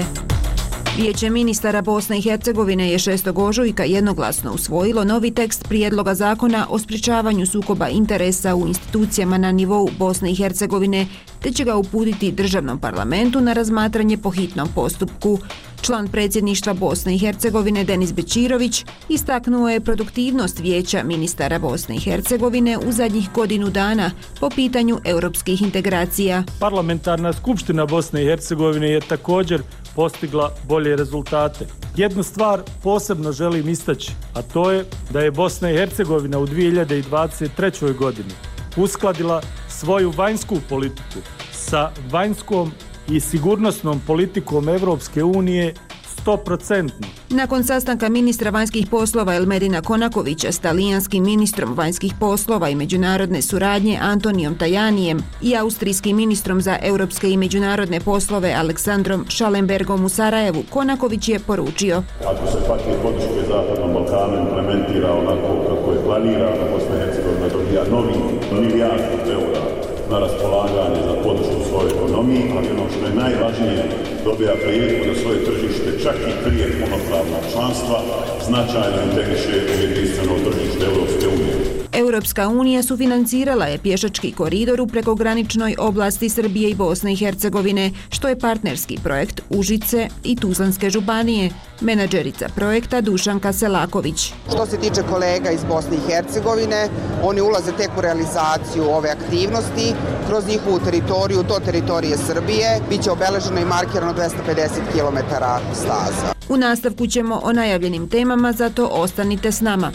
Vijeće ministara Bosne i Hercegovine je šestog ožujka jednoglasno usvojilo novi tekst prijedloga zakona o sprječavanju sukoba interesa u institucijama na nivou Bosne i Hercegovine, te će ga uputiti državnom parlamentu na razmatranje po hitnom postupku. Član predsjedništva Bosne i Hercegovine Denis Bećirović istaknuo je produktivnost Vijeća ministara Bosne i Hercegovine u zadnjih godinu dana po pitanju europskih integracija. Parlamentarna skupština Bosne i Hercegovine je također postigla bolje rezultate. Jednu stvar posebno želim istaći, a to je da je Bosna i Hercegovina u dvije hiljade dvadeset trećoj godini uskladila svoju vanjsku politiku sa vanjskom i sigurnosnom politikom Evropske unije sto posto. Nakon sastanka ministra vanjskih poslova Elmedina Konakovića s talijanskim ministrom vanjskih poslova i međunarodne suradnje Antonijom Tajanijem i austrijskim ministrom za europske i međunarodne poslove Aleksandrom Schallenbergom u Sarajevu, Konaković je poručio: Ako se paket podrške Zapadnom Balkanu implementira onako kako je planirano, Bosna i Hercegovina dobija novi milijardu eura na raspolaganje za podršku svojoj ekonomiji, ali ono što je najvažnije, dobija priliku da svoje tržište čak i prije punopravnog članstva značajno integriše u jedinstveno tržište Europske unije. Europska unija sufinancirala je pješački koridor u prekograničnoj oblasti Srbije i Bosne i Hercegovine, što je partnerski projekt Užice i Tuzlanske županije. Menadžerica projekta Dušanka Selaković. Što se tiče kolega iz Bosne i Hercegovine, oni ulaze tek u realizaciju ove aktivnosti kroz njihovu teritoriju do teritorije Srbije. Biće obeleženo i markirano dvesta pedeset kilometara staza. U nastavku ćemo o najavljenim temama, zato ostanite s nama.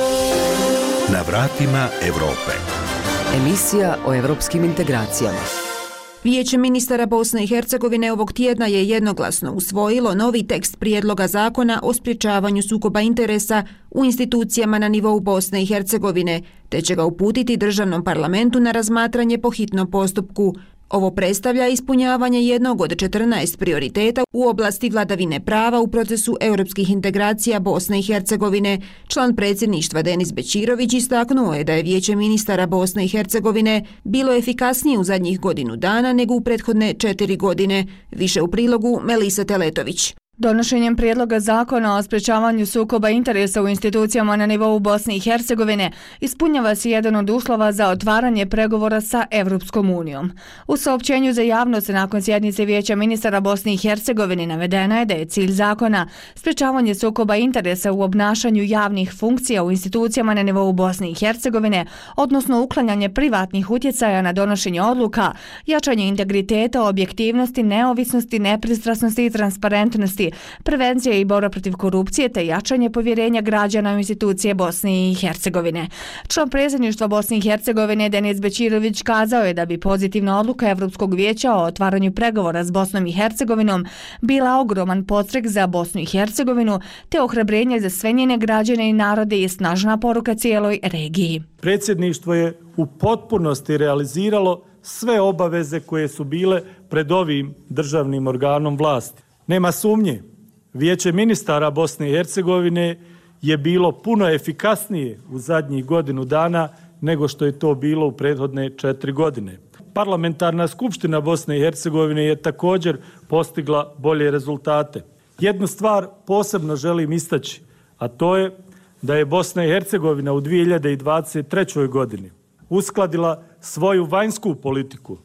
Na vratima Evrope. Emisija o evropskim integracijama. Vijeće ministara Bosne i Hercegovine ovog tjedna je jednoglasno usvojilo novi tekst prijedloga zakona o sprječavanju sukoba interesa u institucijama na nivou Bosne i Hercegovine, te će ga uputiti državnom parlamentu na razmatranje po hitnom postupku. Ovo predstavlja ispunjavanje jednog od četrnaest prioriteta u oblasti vladavine prava u procesu europskih integracija Bosne i Hercegovine. Član predsjedništva Denis Bećirović istaknuo je da je Vijeće ministara Bosne i Hercegovine bilo efikasnije u zadnjih godinu dana nego u prethodne četiri godine. Više u prilogu Melisa Teletović. Donošenjem prijedloga zakona o sprječavanju sukoba interesa u institucijama na nivou Bosne i Hercegovine ispunjava se jedan od uslova za otvaranje pregovora sa Evropskom unijom. U saopćenju za javnost nakon sjednice Vijeća ministara Bosne i Hercegovine navedeno je da je cilj zakona sprječavanje sukoba interesa u obnašanju javnih funkcija u institucijama na nivou Bosne i Hercegovine, odnosno uklanjanje privatnih utjecaja na donošenje odluka, jačanje integriteta, objektivnosti, neovisnosti, nepristrasnosti i transparentnosti, prevencija i borba protiv korupcije te jačanje povjerenja građana u institucije Bosne i Hercegovine. Član predsjedništva Bosne i Hercegovine Denis Bećirović kazao je da bi pozitivna odluka Evropskog vijeća o otvaranju pregovora s Bosnom i Hercegovinom bila ogroman podstrek za Bosnu i Hercegovinu te ohrabrenje za sve njene građane i narode i snažna poruka cijeloj regiji. Predsjedništvo je u potpunosti realiziralo sve obaveze koje su bile pred ovim državnim organom vlasti. Nema sumnje, Vijeće ministara Bosne i Hercegovine je bilo puno efikasnije u zadnjih godinu dana nego što je to bilo u prethodne četiri godine. Parlamentarna skupština Bosne i Hercegovine je također postigla bolje rezultate. Jednu stvar posebno želim istaći, a to je da je Bosna i Hercegovina u dvije hiljade dvadeset trećoj godini uskladila svoju vanjsku politiku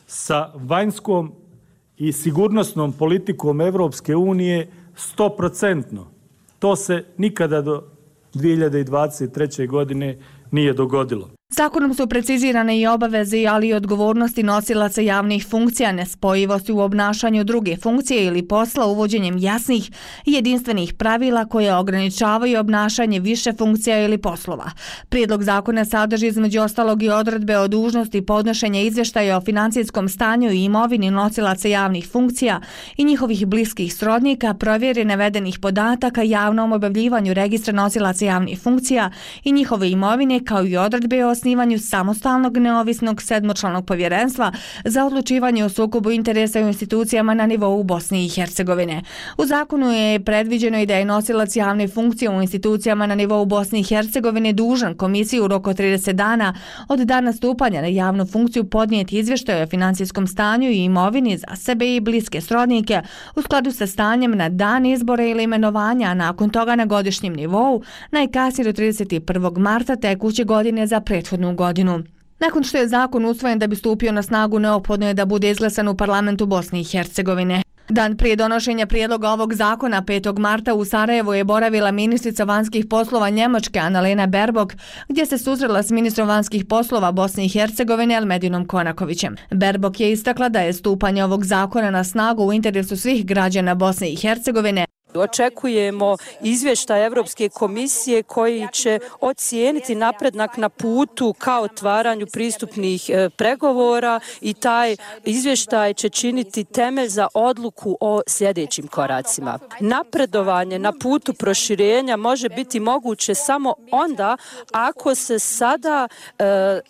sa vanjskom i sigurnosnom politikom Evropske unije sto posto. To se nikada do dvije hiljade dvadeset treće godine nije dogodilo. Zakonom su precizirane i obaveze, ali i odgovornosti nosilaca javnih funkcija, nespojivosti u obnašanju druge funkcije ili posla uvođenjem jasnih i jedinstvenih pravila koje ograničavaju obnašanje više funkcija ili poslova. Prijedlog zakona sadrži između ostalog i odredbe o dužnosti podnošenja izvještaja o financijskom stanju i imovini nosilaca javnih funkcija i njihovih bliskih srodnika, provjeri navedenih podataka, javnom objavljivanju registra nosilaca javnih funkcija i njihove imovine, kao i odredbe o osnivanju samostalnog neovisnog sedmočlanog povjerenstva za odlučivanje o sukobu interesa u institucijama na nivou Bosne i Hercegovine. U zakonu je predviđeno i da je nosilac javne funkcije u institucijama na nivou Bosne i Hercegovine dužan komisiji u roku od trideset dana od dana stupanja na javnu funkciju podnijeti izvještaj o financijskom stanju i imovini za sebe i bliske srodnike u skladu sa stanjem na dan izbora ili imenovanja, a nakon toga na godišnjem nivou, najkasnije do trideset prvog marta tekuće godine za prethodnu godinu. Nakon što je zakon usvojen da bi stupio na snagu, neophodno je da bude izglasan u parlamentu Bosne i Hercegovine. Dan prije donošenja prijedloga ovog zakona, petog marta, u Sarajevu je boravila ministrica vanjskih poslova Njemačke Annalena Baerbock, gdje se susrela s ministrom vanjskih poslova Bosne i Hercegovine Elmedinom Konakovićem. Baerbock je istakla da je stupanje ovog zakona na snagu u interesu svih građana Bosne i Hercegovine. Očekujemo izvještaj Evropske komisije koji će ocijeniti napredak na putu ka otvaranju pristupnih pregovora i taj izvještaj će činiti temelj za odluku o sljedećim koracima. Napredovanje na putu proširenja može biti moguće samo onda ako se sada e,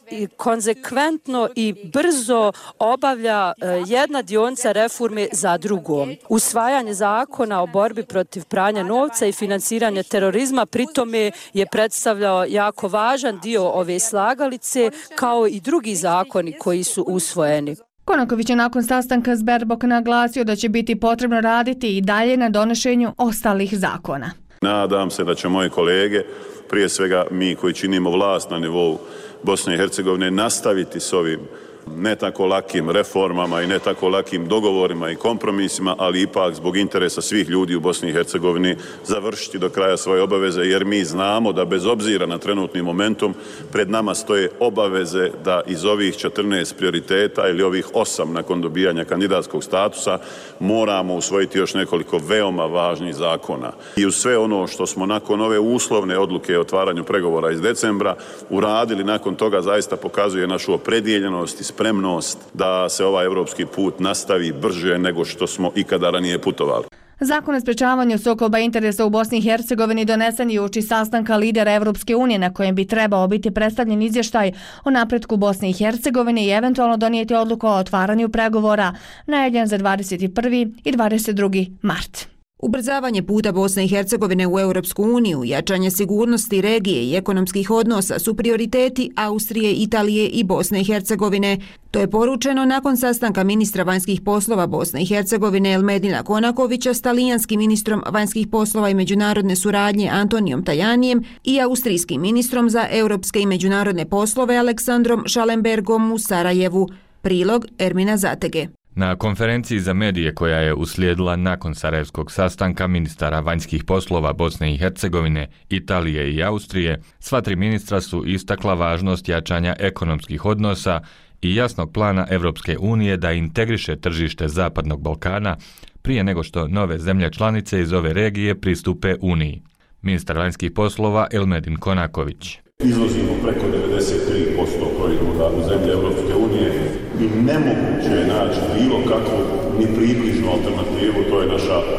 konzekventno i brzo obavlja e, jedna dionica reforme za drugom. Usvajanje zakona o borbi protiv pranja novca i financiranja terorizma pritome je predstavljao jako važan dio ove slagalice, kao i drugi zakoni koji su usvojeni. Konaković je nakon sastanka s Baerbock naglasio da će biti potrebno raditi i dalje na donošenju ostalih zakona. Nadam se da će moji kolege, prije svega mi koji činimo vlast na nivou Bosne i Hercegovine, nastaviti s ovim ne tako lakim reformama i ne tako lakim dogovorima i kompromisima, ali ipak zbog interesa svih ljudi u Bosni i Hercegovini završiti do kraja svoje obaveze, jer mi znamo da bez obzira na trenutni momentum pred nama stoje obaveze da iz ovih četrnaest prioriteta ili ovih osam nakon dobijanja kandidatskog statusa moramo usvojiti još nekoliko veoma važnih zakona. I uz sve ono što smo nakon ove uslovne odluke o otvaranju pregovora iz decembra uradili, nakon toga zaista pokazuje našu opredjeljenost i spremnost da se ovaj evropski put nastavi brže nego što smo ikada ranije putovali. Zakon o sprečavanju sukoba interesa u Bosni i Hercegovini donesen je uoči sastanka lidera Evropske unije na kojem bi trebao biti predstavljen izvještaj o napretku Bosne i Hercegovine i eventualno donijeti odluku o otvaranju pregovora najavljen za dvadeset prvi i dvadeset drugi mart. Ubrzavanje puta Bosne i Hercegovine u Europsku uniju, jačanje sigurnosti regije i ekonomskih odnosa su prioriteti Austrije, Italije i Bosne i Hercegovine. To je poručeno nakon sastanka ministra vanjskih poslova Bosne i Hercegovine Elmedina Konakovića s talijanskim ministrom vanjskih poslova i međunarodne suradnje Antonijom Tajanijem i austrijskim ministrom za europske i međunarodne poslove Aleksandrom Schallenbergom u Sarajevu. Prilog Ermina Zatege. Na konferenciji za medije koja je uslijedila nakon sarajevskog sastanka ministara vanjskih poslova Bosne i Hercegovine, Italije i Austrije, sva tri ministra su istakla važnost jačanja ekonomskih odnosa i jasnog plana Evropske unije da integriše tržište Zapadnog Balkana prije nego što nove zemlje članice iz ove regije pristupe Uniji. Ministar vanjskih poslova Elmedin Konaković. Izvozimo preko devedeset tri posto proizvoda u zemlje Evropske unije i nemoguće je naći bilo kakvu ni približnu alternativu, to je naša a,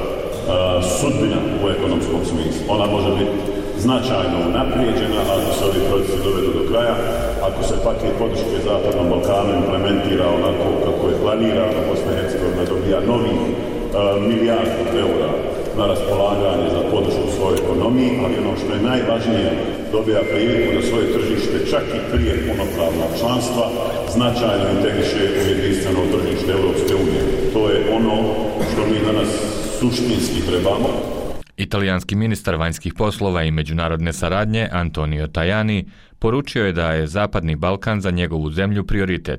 sudbina u ekonomskom smislu. Ona može biti značajno naprijeđena ako se ovi procesi dovedu do kraja, ako se paket podrške Zapadnom Balkanu implementira onako kako je planirano, Bosna i Hercegovina dobija novih milijardu eura na raspolaganje za podršku svojoj ekonomiji, ali ono što je najvažnije, dobija priliku da svoje tržište čak i prije punopravnog članstva značajno integriše u jedinstveno tržište Evropske unije. To je ono što mi danas suštinski trebamo. Italijanski ministar vanjskih poslova i međunarodne saradnje Antonio Tajani poručio je da je Zapadni Balkan za njegovu zemlju prioritet.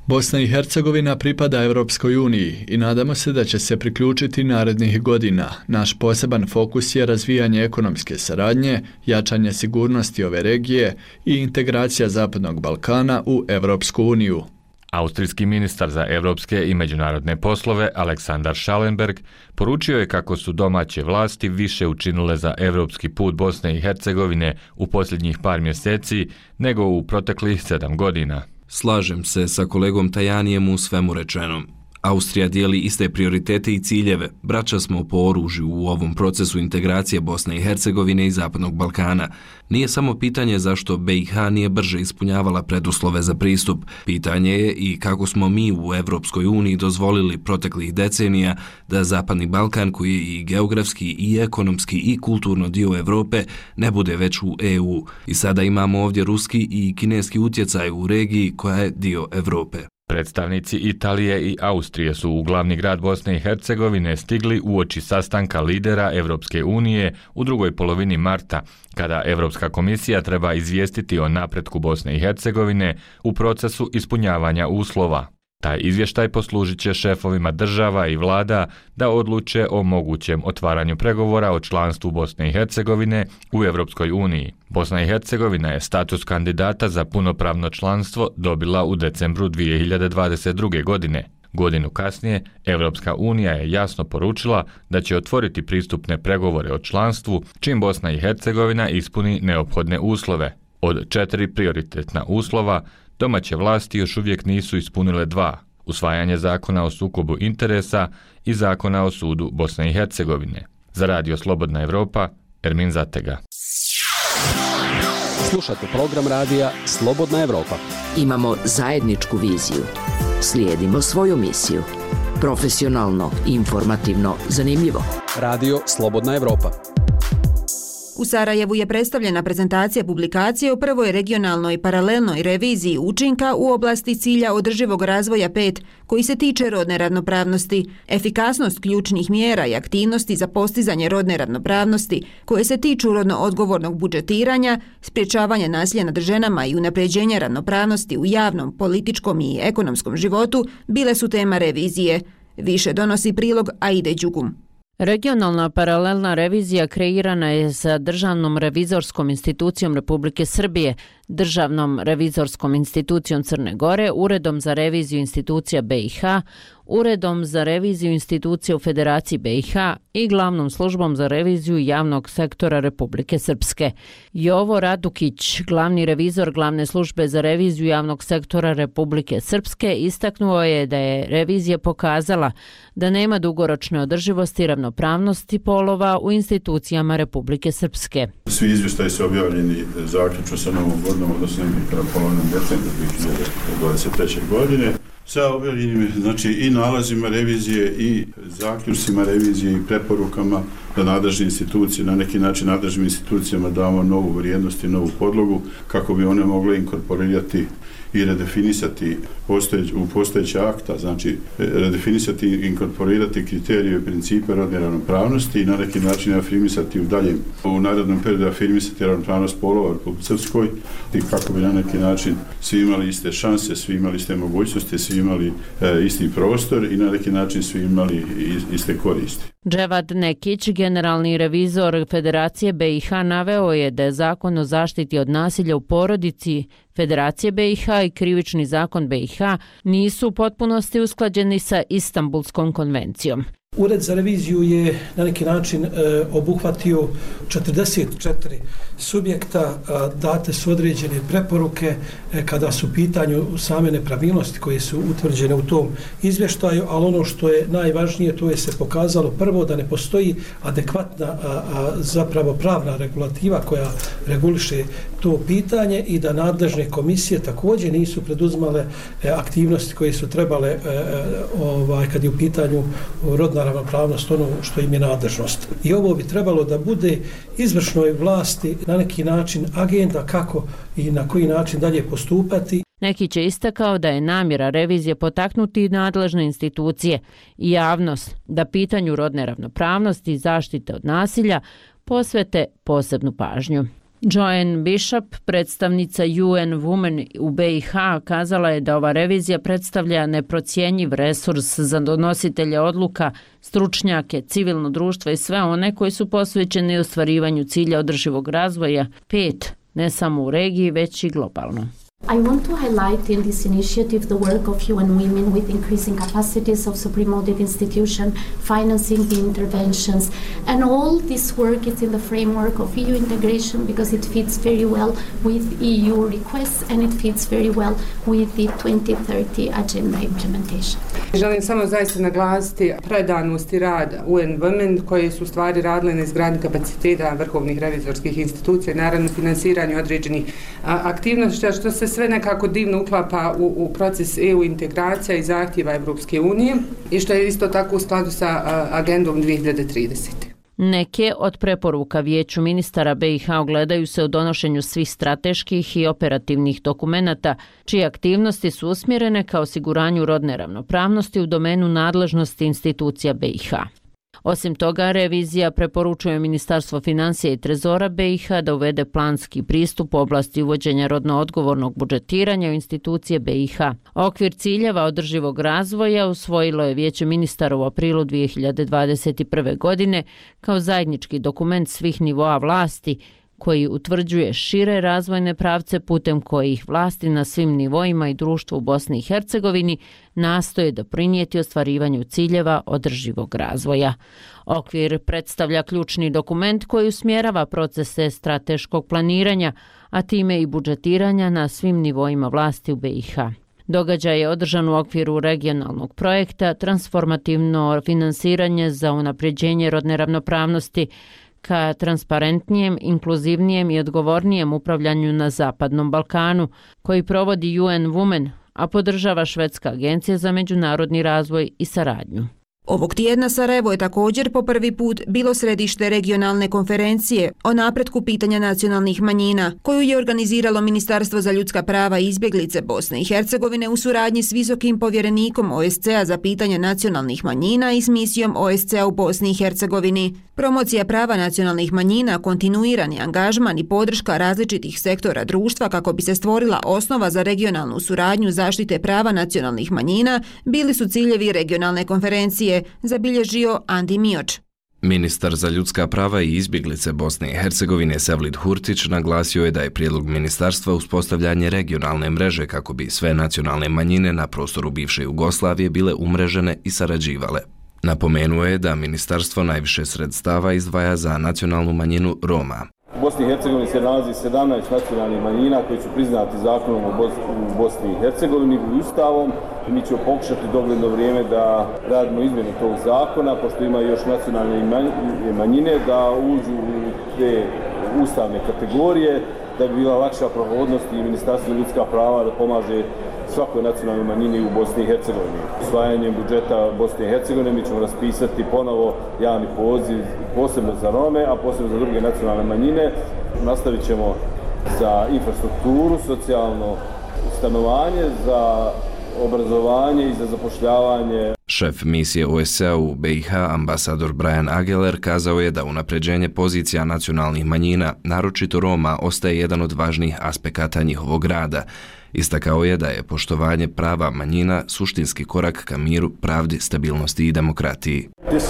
Bosna i Hercegovina pripada Europskoj uniji i nadamo se da će se priključiti narednih godina. Naš poseban fokus je razvijanje ekonomske saradnje, jačanje sigurnosti ove regije i integracija Zapadnog Balkana u Europsku uniju. Austrijski ministar za evropske i međunarodne poslove Aleksandar Schallenberg poručio je kako su domaće vlasti više učinile za evropski put Bosne i Hercegovine u posljednjih par mjeseci nego u proteklih sedam godina. Slažem se sa kolegom Tajanijem u svemu rečenom. Austrija dijeli iste prioritete i ciljeve. Braća smo po oružju u ovom procesu integracije Bosne i Hercegovine i Zapadnog Balkana. Nije samo pitanje zašto B i H nije brže ispunjavala preduslove za pristup. Pitanje je i kako smo mi u Evropskoj uniji dozvolili proteklih decenija da Zapadni Balkan, koji je i geografski i ekonomski i kulturno dio Evrope, ne bude već u E U. I sada imamo ovdje ruski i kineski utjecaj u regiji koja je dio Evrope. Predstavnici Italije i Austrije su u glavni grad Bosne i Hercegovine stigli uoči sastanka lidera Evropske unije u drugoj polovini marta, kada Evropska komisija treba izvijestiti o napretku Bosne i Hercegovine u procesu ispunjavanja uslova. Taj izvještaj poslužit će šefovima država i vlada da odluče o mogućem otvaranju pregovora o članstvu Bosne i Hercegovine u Evropskoj uniji. Bosna i Hercegovina je status kandidata za punopravno članstvo dobila u decembru dvije hiljade dvadeset druge. godine. Godinu kasnije, Evropska unija je jasno poručila da će otvoriti pristupne pregovore o članstvu čim Bosna i Hercegovina ispuni neophodne uslove. Od četiri prioritetna uslova, domaće vlasti još uvijek nisu ispunile dva, usvajanje zakona o sukobu interesa i zakona o sudu Bosne i Hercegovine. Za Radio Slobodna Evropa, Ermin Zatega. Slušate program radija Slobodna Evropa. Imamo zajedničku viziju. Slijedimo svoju misiju. Profesionalno, informativno, zanimljivo. Radio Slobodna Evropa. U Sarajevu je predstavljena prezentacija publikacije o prvoj regionalnoj paralelnoj reviziji učinka u oblasti cilja održivog razvoja pet, koji se tiče rodne ravnopravnosti, efikasnost ključnih mjera i aktivnosti za postizanje rodne ravnopravnosti, koje se tiču rodno odgovornog budžetiranja, sprječavanja nasilja nad ženama i unapređenja ravnopravnosti u javnom, političkom i ekonomskom životu, bile su tema revizije. Više donosi prilog Aide Đugum. Regionalna paralelna revizija kreirana je sa Državnom revizorskom institucijom Republike Srbije, Državnom revizorskom institucijom Crne Gore, Uredom za reviziju institucija B i H, Uredom za reviziju institucija u Federaciji B i H i Glavnom službom za reviziju javnog sektora Republike Srpske. Jovo Radukić, glavni revizor Glavne službe za reviziju javnog sektora Republike Srpske, istaknuo je da je revizija pokazala da nema dugoročne održivosti i ravnopravnosti polova u institucijama Republike Srpske. Svi izvještaji su objavljeni zaključno sa novom godinom, odnosno nekada polovinom decembra dvije hiljade dvadeset treće. godine. Sa objavljenim znači, i nalazima revizije i zaključcima revizije i preporukama da nadležne institucije, na neki način nadležnim institucijama damo novu vrijednost i novu podlogu kako bi one mogle inkorporirati i redefinisati postojeć, u postojeća akta, znači redefinisati i inkorporirati kriterije i principe rodne ravnopravnosti i na neki način afirmisati u daljem, u narednom periodu afirmisati ravnopravnost polova u Republici Srpskoj i kako bi na neki način svi imali iste šanse, svi imali iste mogućnosti, svi imali e, isti prostor i na neki način svi imali iste koristi. Dževad Nekić, generalni revizor Federacije B i H, naveo je da je zakon o zaštiti od nasilja u porodici Federacije B i H i krivični zakon B i H nisu u potpunosti usklađeni sa Istanbulskom konvencijom. Ured za reviziju je na neki način e, obuhvatio četrdeset četiri subjekta, a, date su određene preporuke e, kada su u pitanju same nepravilnosti koje su utvrđene u tom izvještaju, ali ono što je najvažnije, to je se pokazalo prvo da ne postoji adekvatna a, a, zapravo pravna regulativa koja reguliše to pitanje i da nadležne komisije također nisu preduzmale e, aktivnosti koje su trebale e, ovaj, kad je u pitanju rodna ravnopravnost, ono što im je nadležnost. I ovo bi trebalo da bude izvršnoj vlasti na neki način agenda kako i na koji način dalje postupati. Nekić je istakao da je namjera revizije potaknuti nadležne institucije i javnost da pitanju rodne ravnopravnosti i zaštite od nasilja posvete posebnu pažnju. Joanne Bishop, predstavnica U N Women u B i H, kazala je da ova revizija predstavlja neprocjenjiv resurs za donositelje odluka, stručnjake, civilno društvo i sve one koji su posvećeni ostvarivanju cilja održivog razvoja, pet, ne samo u regiji, već i globalno. I want to highlight in this initiative the work of U N Women with increasing capacities of supreme audit institution, financing the interventions, and all this work is in the framework of E U integration because it fits very well with E U requests and it fits very well with the twenty thirty agenda implementation. Želim samo zaista naglasiti predanost i rad U N Women koji su stvari radile na izgradnji kapaciteta vrhovnih revizorskih institucija i naravno finansiranju određenih aktivnosti, što se sve nekako divno uklapa u, u proces E U integracija i zahtjeva Evropske unije i što je isto tako u skladu sa agendom dvije hiljade tridesete. Neke od preporuka Vijeću ministara B i H ogledaju se u donošenju svih strateških i operativnih dokumenata, čije aktivnosti su usmjerene ka osiguranju rodne ravnopravnosti u domenu nadležnosti institucija B i H. Osim toga, revizija preporučuje Ministarstvo financija i trezora B i H da uvede planski pristup u oblasti uvođenja rodno odgovornog budžetiranja u institucije B i H. Okvir ciljeva održivog razvoja usvojilo je Vijeće ministara u aprilu dvije hiljade dvadeset prve. godine kao zajednički dokument svih nivoa vlasti koji utvrđuje šire razvojne pravce putem kojih vlasti na svim nivoima i društvu u Bosni i Hercegovini nastoje doprinijeti ostvarivanju ciljeva održivog razvoja. Okvir predstavlja ključni dokument koji usmjerava procese strateškog planiranja, a time i budžetiranja na svim nivoima vlasti u B i H. Događaj je održan u okviru regionalnog projekta Transformativno finansiranje za unapređenje rodne ravnopravnosti ka transparentnijem, inkluzivnijem i odgovornijem upravljanju na Zapadnom Balkanu, koji provodi U N Women, a podržava Švedska agencija za međunarodni razvoj i saradnju. Ovog tjedna Sarajevo je također po prvi put bilo središte regionalne konferencije o napretku pitanja nacionalnih manjina, koju je organiziralo Ministarstvo za ljudska prava i izbjeglice Bosne i Hercegovine u suradnji s visokim povjerenikom O S C-a za pitanja nacionalnih manjina i s misijom O S C-a u Bosni i Hercegovini. Promocija prava nacionalnih manjina, kontinuirani angažman i podrška različitih sektora društva kako bi se stvorila osnova za regionalnu suradnju zaštite prava nacionalnih manjina bili su ciljevi regionalne konferencije, zabilježio Andi Mioč. Ministar za ljudska prava i izbjeglice Bosne i Hercegovine Sevlid Hurtić naglasio je da je prijedlog ministarstva uspostavljanje regionalne mreže kako bi sve nacionalne manjine na prostoru bivše Jugoslavije bile umrežene i sarađivale. Napomenuo je da ministarstvo najviše sredstava izdvaja za nacionalnu manjinu Roma. U Bosni i Hercegovini se nalazi sedamnaest nacionalnih manjina koji su priznati zakonom u Bosni i Hercegovini i Ustavom. Mi ćemo pokušati dogledno vrijeme da radimo izmjenu tog zakona, pošto ima još nacionalne manjine, da uđu u te ustavne kategorije, da bi bila lakša prohodnost i Ministarstvo ljudska prava da pomaže svakoj nacionalnoj manjini u Bosni i Hercegovini. Usvajanjem budžeta Bosne i Hercegovine mi ćemo raspisati ponovo javni poziv posebno za Rome, a posebno za druge nacionalne manjine. Nastavit ćemo za infrastrukturu, socijalno stanovanje, za obrazovanje i za zapošljavanje. Šef misije O S C-a u B i H, ambasador Brian Ageler, kazao je da unapređenje pozicija nacionalnih manjina, naročito Roma, ostaje jedan od važnijih aspekata njihovog rada. Istakao je da je poštovanje prava manjina suštinski korak ka miru, pravdi, stabilnosti i demokratiji.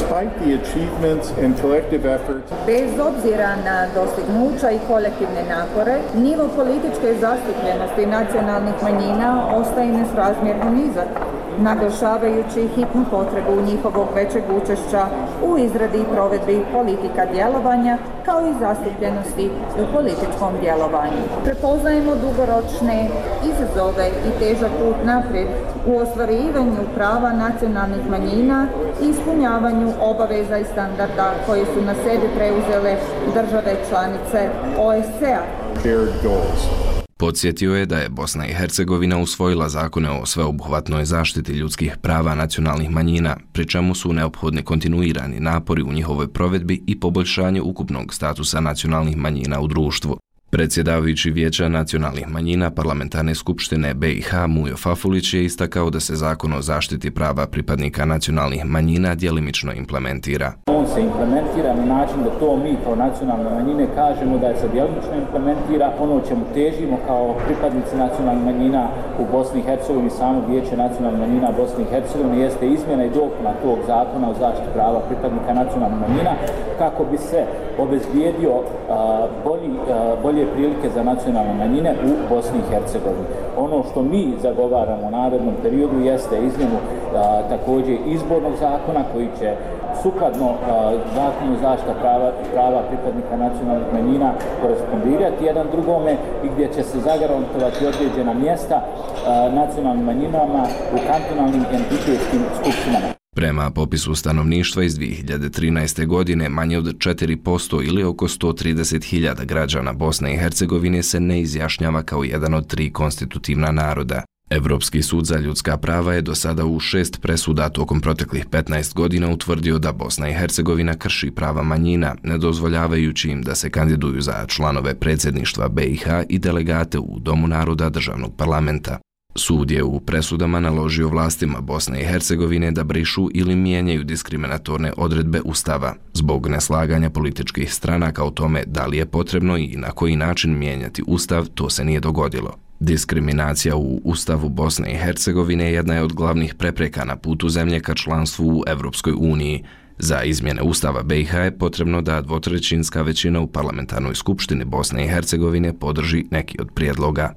Bez obzira na dostignuća i kolektivne napore, nivo političke zastupljenosti nacionalnih manjina ostaje nesrazmjerno nizak, naglašavajući hitnu potrebu njihovog većeg učešća u izradi i provedbi politika djelovanja, kao i zastupljenosti u političkom djelovanju. Prepoznajemo dugoročne izazove i težak put naprijed u ostvarivanju prava nacionalnih manjina i ispunjavanju obaveza i standarda koje su na sebi preuzele države članice O S C-a. Podsjetio je da je Bosna i Hercegovina usvojila zakone o sveobuhvatnoj zaštiti ljudskih prava nacionalnih manjina, pri čemu su neophodni kontinuirani napori u njihovoj provedbi i poboljšanju ukupnog statusa nacionalnih manjina u društvu. Predsjedavajući Vijeća nacionalnih manjina Parlamentarne skupštine B i H Mujo Fafulić je istakao da se zakon o zaštiti prava pripadnika nacionalnih manjina djelimično implementira. On se implementira na način da to mi kao nacionalne manjine kažemo da je se djelimično implementira. Ono čemu težimo kao pripadnici nacionalnih manjina u Bosni i Hercegovini, samo Vijeće nacionalnih manjina Bosne i Hercegovine, jeste izmjena i dopuna tog zakona o zaštiti prava pripadnika nacionalnih manjina kako bi se obezbijedio a, bolji, a, bolje prilike za nacionalne manjine u Bosni i Hercegovini. Ono što mi zagovaramo u narednom periodu jeste izmjenu a, također izbornog zakona koji će sukladno zakonu zaštita prava, prava pripadnika nacionalnih manjina korespondirati jedan drugome i gdje će se zagarantovati određena mjesta a, nacionalnim manjinama u kantonalnim entitetskim skupštinama. Prema popisu stanovništva iz dvije hiljade trinaeste. godine manje od četiri posto ili oko sto trideset hiljada građana Bosne i Hercegovine se ne izjašnjava kao jedan od tri konstitutivna naroda. Evropski sud za ljudska prava je do sada u šest presuda tokom proteklih petnaest godina utvrdio da Bosna i Hercegovina krši prava manjina, ne dozvoljavajući im da se kandiduju za članove predsjedništva B i H i delegate u Domu naroda državnog parlamenta. Sud je u presudama naložio vlastima Bosne i Hercegovine da brišu ili mijenjaju diskriminatorne odredbe Ustava, zbog neslaganja političkih stranaka o tome da li je potrebno i na koji način mijenjati Ustav, to se nije dogodilo. Diskriminacija u Ustavu Bosne i Hercegovine jedna je od glavnih prepreka na putu zemlje ka članstvu u Evropskoj uniji. Za izmjene Ustava B i H je potrebno da dvotrećinska većina u Parlamentarnoj skupštini Bosne i Hercegovine podrži neki od prijedloga.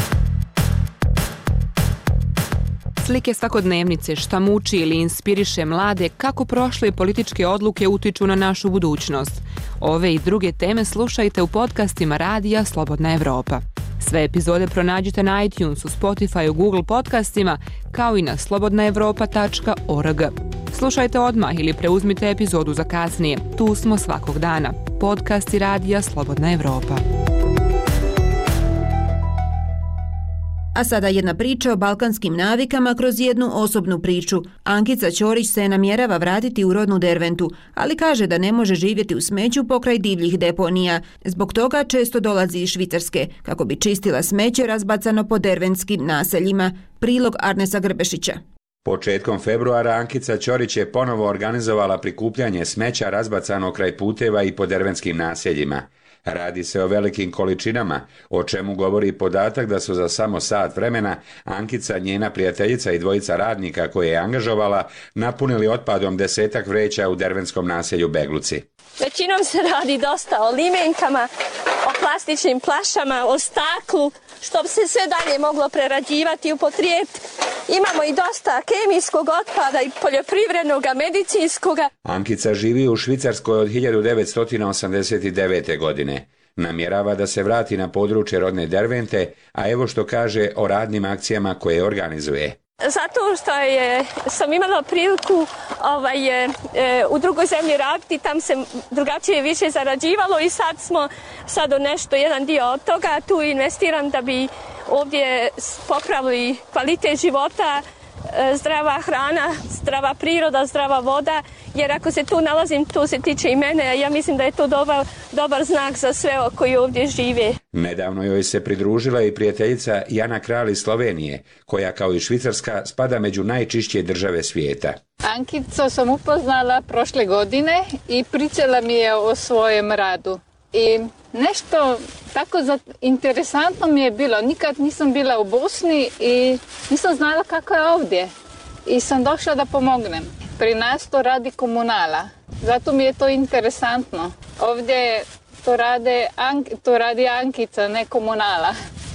Slike svakodnevnice, šta muči ili inspiriše mlade, kako prošle političke odluke utiču na našu budućnost. Ove i druge teme slušajte u podcastima Radija Slobodna Evropa. Sve epizode pronađite na iTunesu, Spotify, Google podcastima, kao i na slobodna evropa tačka org. Slušajte odmah ili preuzmite epizodu za kasnije. Tu smo svakog dana. Podcasti Radija Slobodna Evropa. A sada jedna priča o balkanskim navikama kroz jednu osobnu priču. Ankica Ćorić se namjerava vratiti u rodnu Derventu, ali kaže da ne može živjeti u smeću pokraj divljih deponija. Zbog toga često dolazi iz Švicarske, kako bi čistila smeće razbacano po derventskim naseljima. Prilog Arnesa Grbešića. Početkom februara Ankica Ćorić je ponovo organizovala prikupljanje smeća razbacano kraj puteva i po derventskim naseljima. Radi se o velikim količinama, o čemu govori podatak da su za samo sat vremena Ankica, njena prijateljica i dvojica radnika koje je angažovala napunili otpadom desetak vreća u derventskom naselju Begluci. Većinom se radi dosta o limenkama, o plastičnim plašama, o staklu, što bi se sve dalje moglo prerađivati i upotrijebiti. Imamo i dosta kemijskog otpada i poljoprivrednog, medicinskog. Ankica živi u Švicarskoj od hiljadu devetsto osamdeset devete. godine. Namjerava da se vrati na područje rodne Dervente, a evo što kaže o radnim akcijama koje organizuje. Zato što je, sam imala priliku ovaj, e, u drugoj zemlji raditi, tam se drugačije više zarađivalo i sad smo sad u nešto, jedan dio od toga tu investiram da bi ovdje popravili kvalitet života, e, zdrava hrana, zdrava priroda, zdrava voda, jer ako se tu nalazim, to se tiče i mene, ja mislim da je to dobar, dobar znak za sve koji ovdje žive. Nedavno joj se pridružila i prijateljica Jana Kralj iz Slovenije, koja kao i Švicarska spada među najčišće države svijeta. Ankicu sam upoznala prošle godine i pričala mi je o svojem radu. I nešto tako interesantno mi je bilo. Nikad nisam bila u Bosni i nisam znala kako je ovdje. I sam došla da pomognem. Pri nas to radi komunala. Zato mi je to interesantno. Ovdje to, rade, to radi Ankica, ne komunala.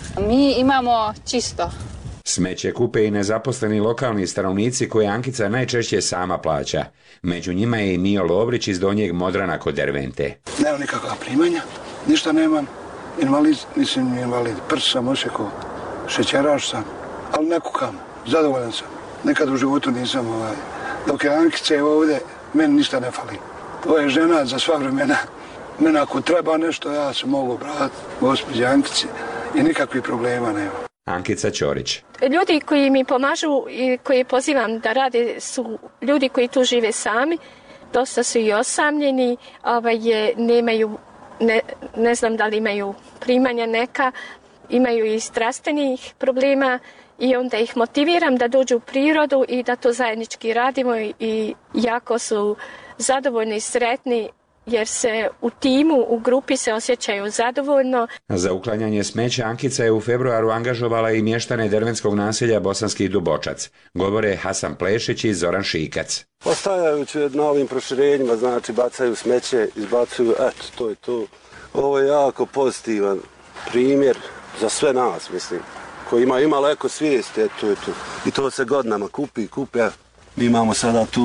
Mi imamo čisto. Smeće kupe i nezaposleni lokalni stanovnici koje Ankica najčešće sama plaća. Među njima je i Mio Lovrić iz Donjeg Modrana kod Dervente. Nemam nikakva primanja, ništa nemam. Invalid, nisam invalid, prst sam osjekao, šećeraš sam, ali ne kukam, zadovoljan sam. Nekad u životu nisam ovaj. Dok je Ankica ovdje, meni ništa ne fali. Ovo je žena za sva vremena. Mene ako treba nešto, ja se mogu brati gospođi Ankici i nikakvih problema nema. Ankica Ćorić. Ljudi koji mi pomažu i koji pozivam da rade su ljudi koji tu žive sami. Dosta su i osamljeni, ovaj, nemaju ne, ne znam da li imaju primanja neka, imaju i zdravstvenih problema i onda ih motiviram da dođu u prirodu i da to zajednički radimo i, i jako su zadovoljni i sretni jer se u timu, u grupi se osjećaju zadovoljno. Za uklanjanje smeća Ankica je u februaru angažovala i mještane dervenskog naselja Bosanski Dubočac. Govore Hasan Plešić i Zoran Šikac. Ostajajući na ovim proširenjima, znači bacaju smeće, izbacuju, eto, to je to. Ovo je jako pozitivan primjer za sve nas, mislim, koji ima imalo eko svijesti, eto je to. I to se godinama kupi, kupi, evo. Mi imamo sada tu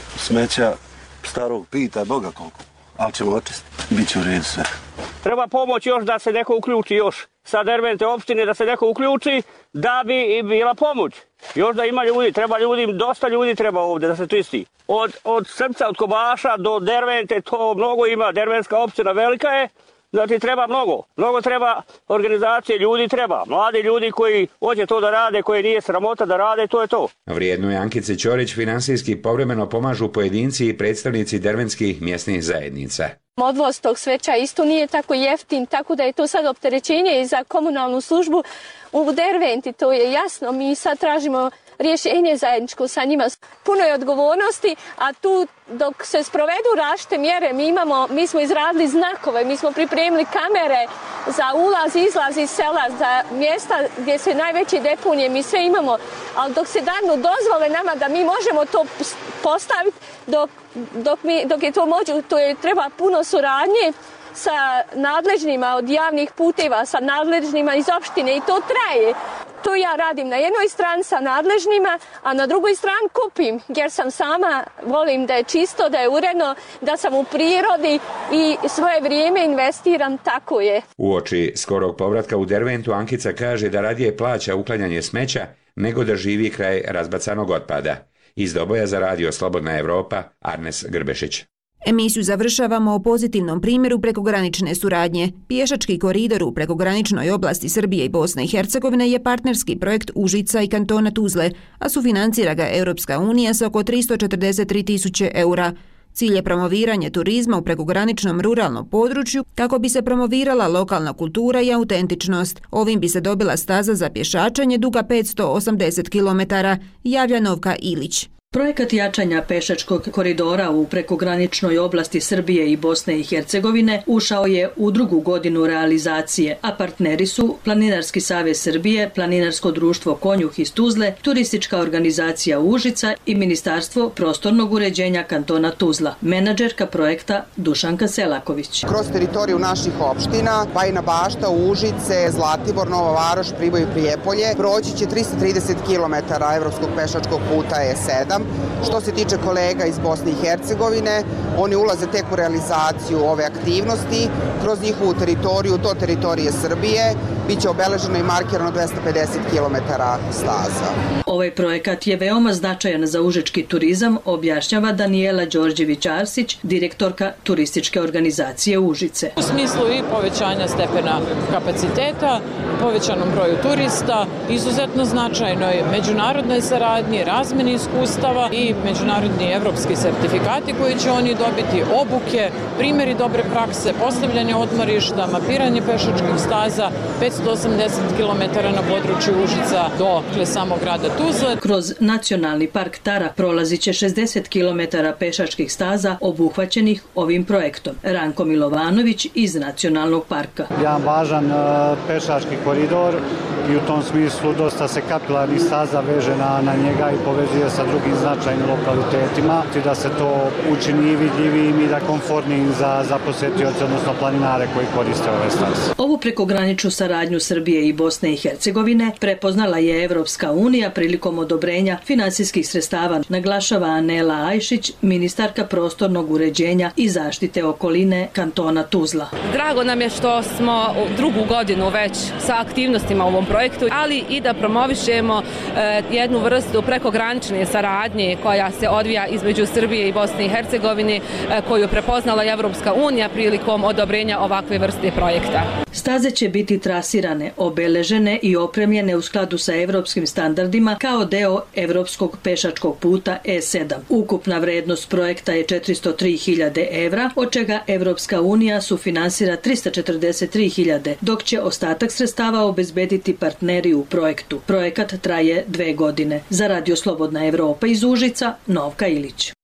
smeća starog pita, Boga koliko. Ali ćemo očistiti, bit će u redu sve. Treba pomoć još da se neko uključi još sa Dervente opštine, da se neko uključi da bi i bila pomoć. Još da ima ljudi, treba ljudi, dosta ljudi treba ovdje da se čisti. Od, od Srpca, od Kobaša do Dervente, to mnogo ima, Dervenska opština velika je, znači treba mnogo. Mnogo treba organizacije, ljudi treba, mladi ljudi koji hoće to da rade, koji nije sramota da rade, to je to. Vrijedno je Ankice Ćorić finansijski povremeno pomažu pojedinci i predstavnici dervenskih mjesnih zajednica. Odvoz tog smeća isto nije tako jeftin, tako da je to sad opterećenje i za komunalnu službu u Derventi, to je jasno. Mi sad tražimo rješenje zajedničko sa njima. Puno je odgovornosti, a tu dok se sprovedu različite mjere, mi, imamo, mi smo izradili znakove, mi smo pripremili kamere za ulaz, izlaz iz sela, za mjesta gdje se najveće deponije, mi sve imamo, ali dok se danu dozvole nama da mi možemo to postaviti, dok, dok, mi, dok je to moguće, to je treba puno suradnje sa nadležnima od javnih puteva, sa nadležnima iz opštine i to traje. To ja radim na jednoj strani sa nadležnima, a na drugoj strani kupim, jer sam sama, volim da je čisto, da je uredno, da sam u prirodi i svoje vrijeme investiram, tako je. Uoči skorog povratka u Derventu Ankica kaže da radije plaća uklanjanje smeća nego da živi kraj razbacanog otpada. Iz Doboja za radio Slobodna Evropa, Arnes Grbešić. Emisiju završavamo o pozitivnom primjeru prekogranične suradnje. Pješački koridor u prekograničnoj oblasti Srbije i Bosne i Hercegovine je partnerski projekt Užica i kantona Tuzle, a sufinancira ga Europska unija sa oko tristo četrdeset tri tisuće eura. Cilj je promoviranje turizma u prekograničnom ruralnom području kako bi se promovirala lokalna kultura i autentičnost. Ovim bi se dobila staza za pješačenje duga petsto osamdeset kilometara, javlja Novka Ilić. Projekat jačanja pešačkog koridora u prekograničnoj oblasti Srbije i Bosne i Hercegovine ušao je u drugu godinu realizacije, a partneri su Planinarski savez Srbije, Planinarsko društvo Konjuh iz Tuzle, Turistička organizacija Užica i Ministarstvo prostornog uređenja kantona Tuzla. Menadžerka projekta Dušanka Selaković. Kroz teritoriju naših opština, Bajina Bašta, Užice, Zlatibor, Nova Varoš, Priboj i Prijepolje, proći će tristo trideset kilometara evropskog pešačkog puta E sedam. Što se tiče kolega iz Bosne i Hercegovine, oni ulaze tek u realizaciju ove aktivnosti. Kroz njihovu teritoriju do teritorije Srbije biće obeleženo i markirano dvesta pedeset kilometara staza. Ovaj projekat je veoma značajan za užički turizam, objašnjava Danijela Đorđević-Arsić, direktorka turističke organizacije Užice. U smislu i povećanja stepena kapaciteta, povećanom broju turista, izuzetno značajnoj međunarodnoj saradnji, razmeni iskustava i međunarodni evropski sertifikati koji će oni dobiti, obuke, primjeri dobre prakse, postavljanje odmorišta, mapiranje pešačkih staza, petsto osamdeset kilometara na području Užica do samog grada Tuzle. Kroz nacionalni park Tara prolazit će šezdeset kilometara pešačkih staza obuhvaćenih ovim projektom. Ranko Milovanović iz nacionalnog parka. Jedan važan uh, pešački koridor i u tom smislu dosta se kapilarnih staza veže na, na njega i povezuje sa drugim značajnim lokalitetima, da se to učini vidljivijim i da komfortnijim za, za posjetioce, odnosno planinare koji koriste ove staze. Ovu prekograničnu saradnju Srbije i Bosne i Hercegovine prepoznala je Evropska unija prilikom odobrenja finansijskih sredstava, naglašava Anela Ajšić, ministarka prostornog uređenja i zaštite okoline kantona Tuzla. Drago nam je što smo drugu godinu već sa aktivnostima u ovom projektu, ali i da promovišemo e, jednu vrstu prekogranične saradnje koja se odvija između Srbije i Bosne i Hercegovine, e, koju prepoznala Evropska unija prilikom odobrenja ovakve vrste projekta. Staze će biti trasirane, obeležene i opremljene u skladu sa evropskim standardima kao deo evropskog pešačkog puta E sedam. Ukupna vrednost projekta je četiristo tri hiljade evra, od čega Evropska unija sufinansira trista četrdeset tri hiljade, dok će ostatak sredstava obezbediti partneri u projektu. Projekat traje dve godine. Za Radio Slobodna Evropa iz Užica, Novka Ilić.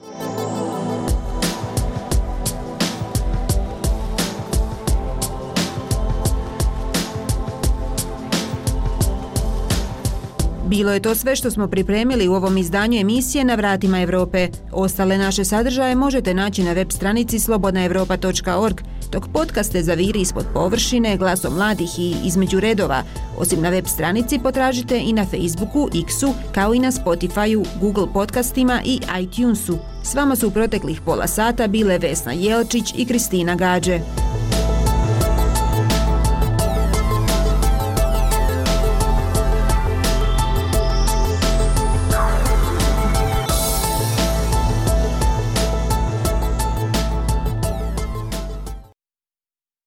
Bilo je to sve što smo pripremili u ovom izdanju emisije Na vratima Evrope. Ostale naše sadržaje možete naći na web stranici slobodna evropa točka org, dok podcaste Zaviri ispod površine, Glasom mladih i Između redova. Osim na web stranici potražite i na Facebooku, X-u, kao i na Spotify-u, Google podcastima i iTunesu. S vama su u proteklih pola sata bile Vesna Jelčić i Kristina Gađe.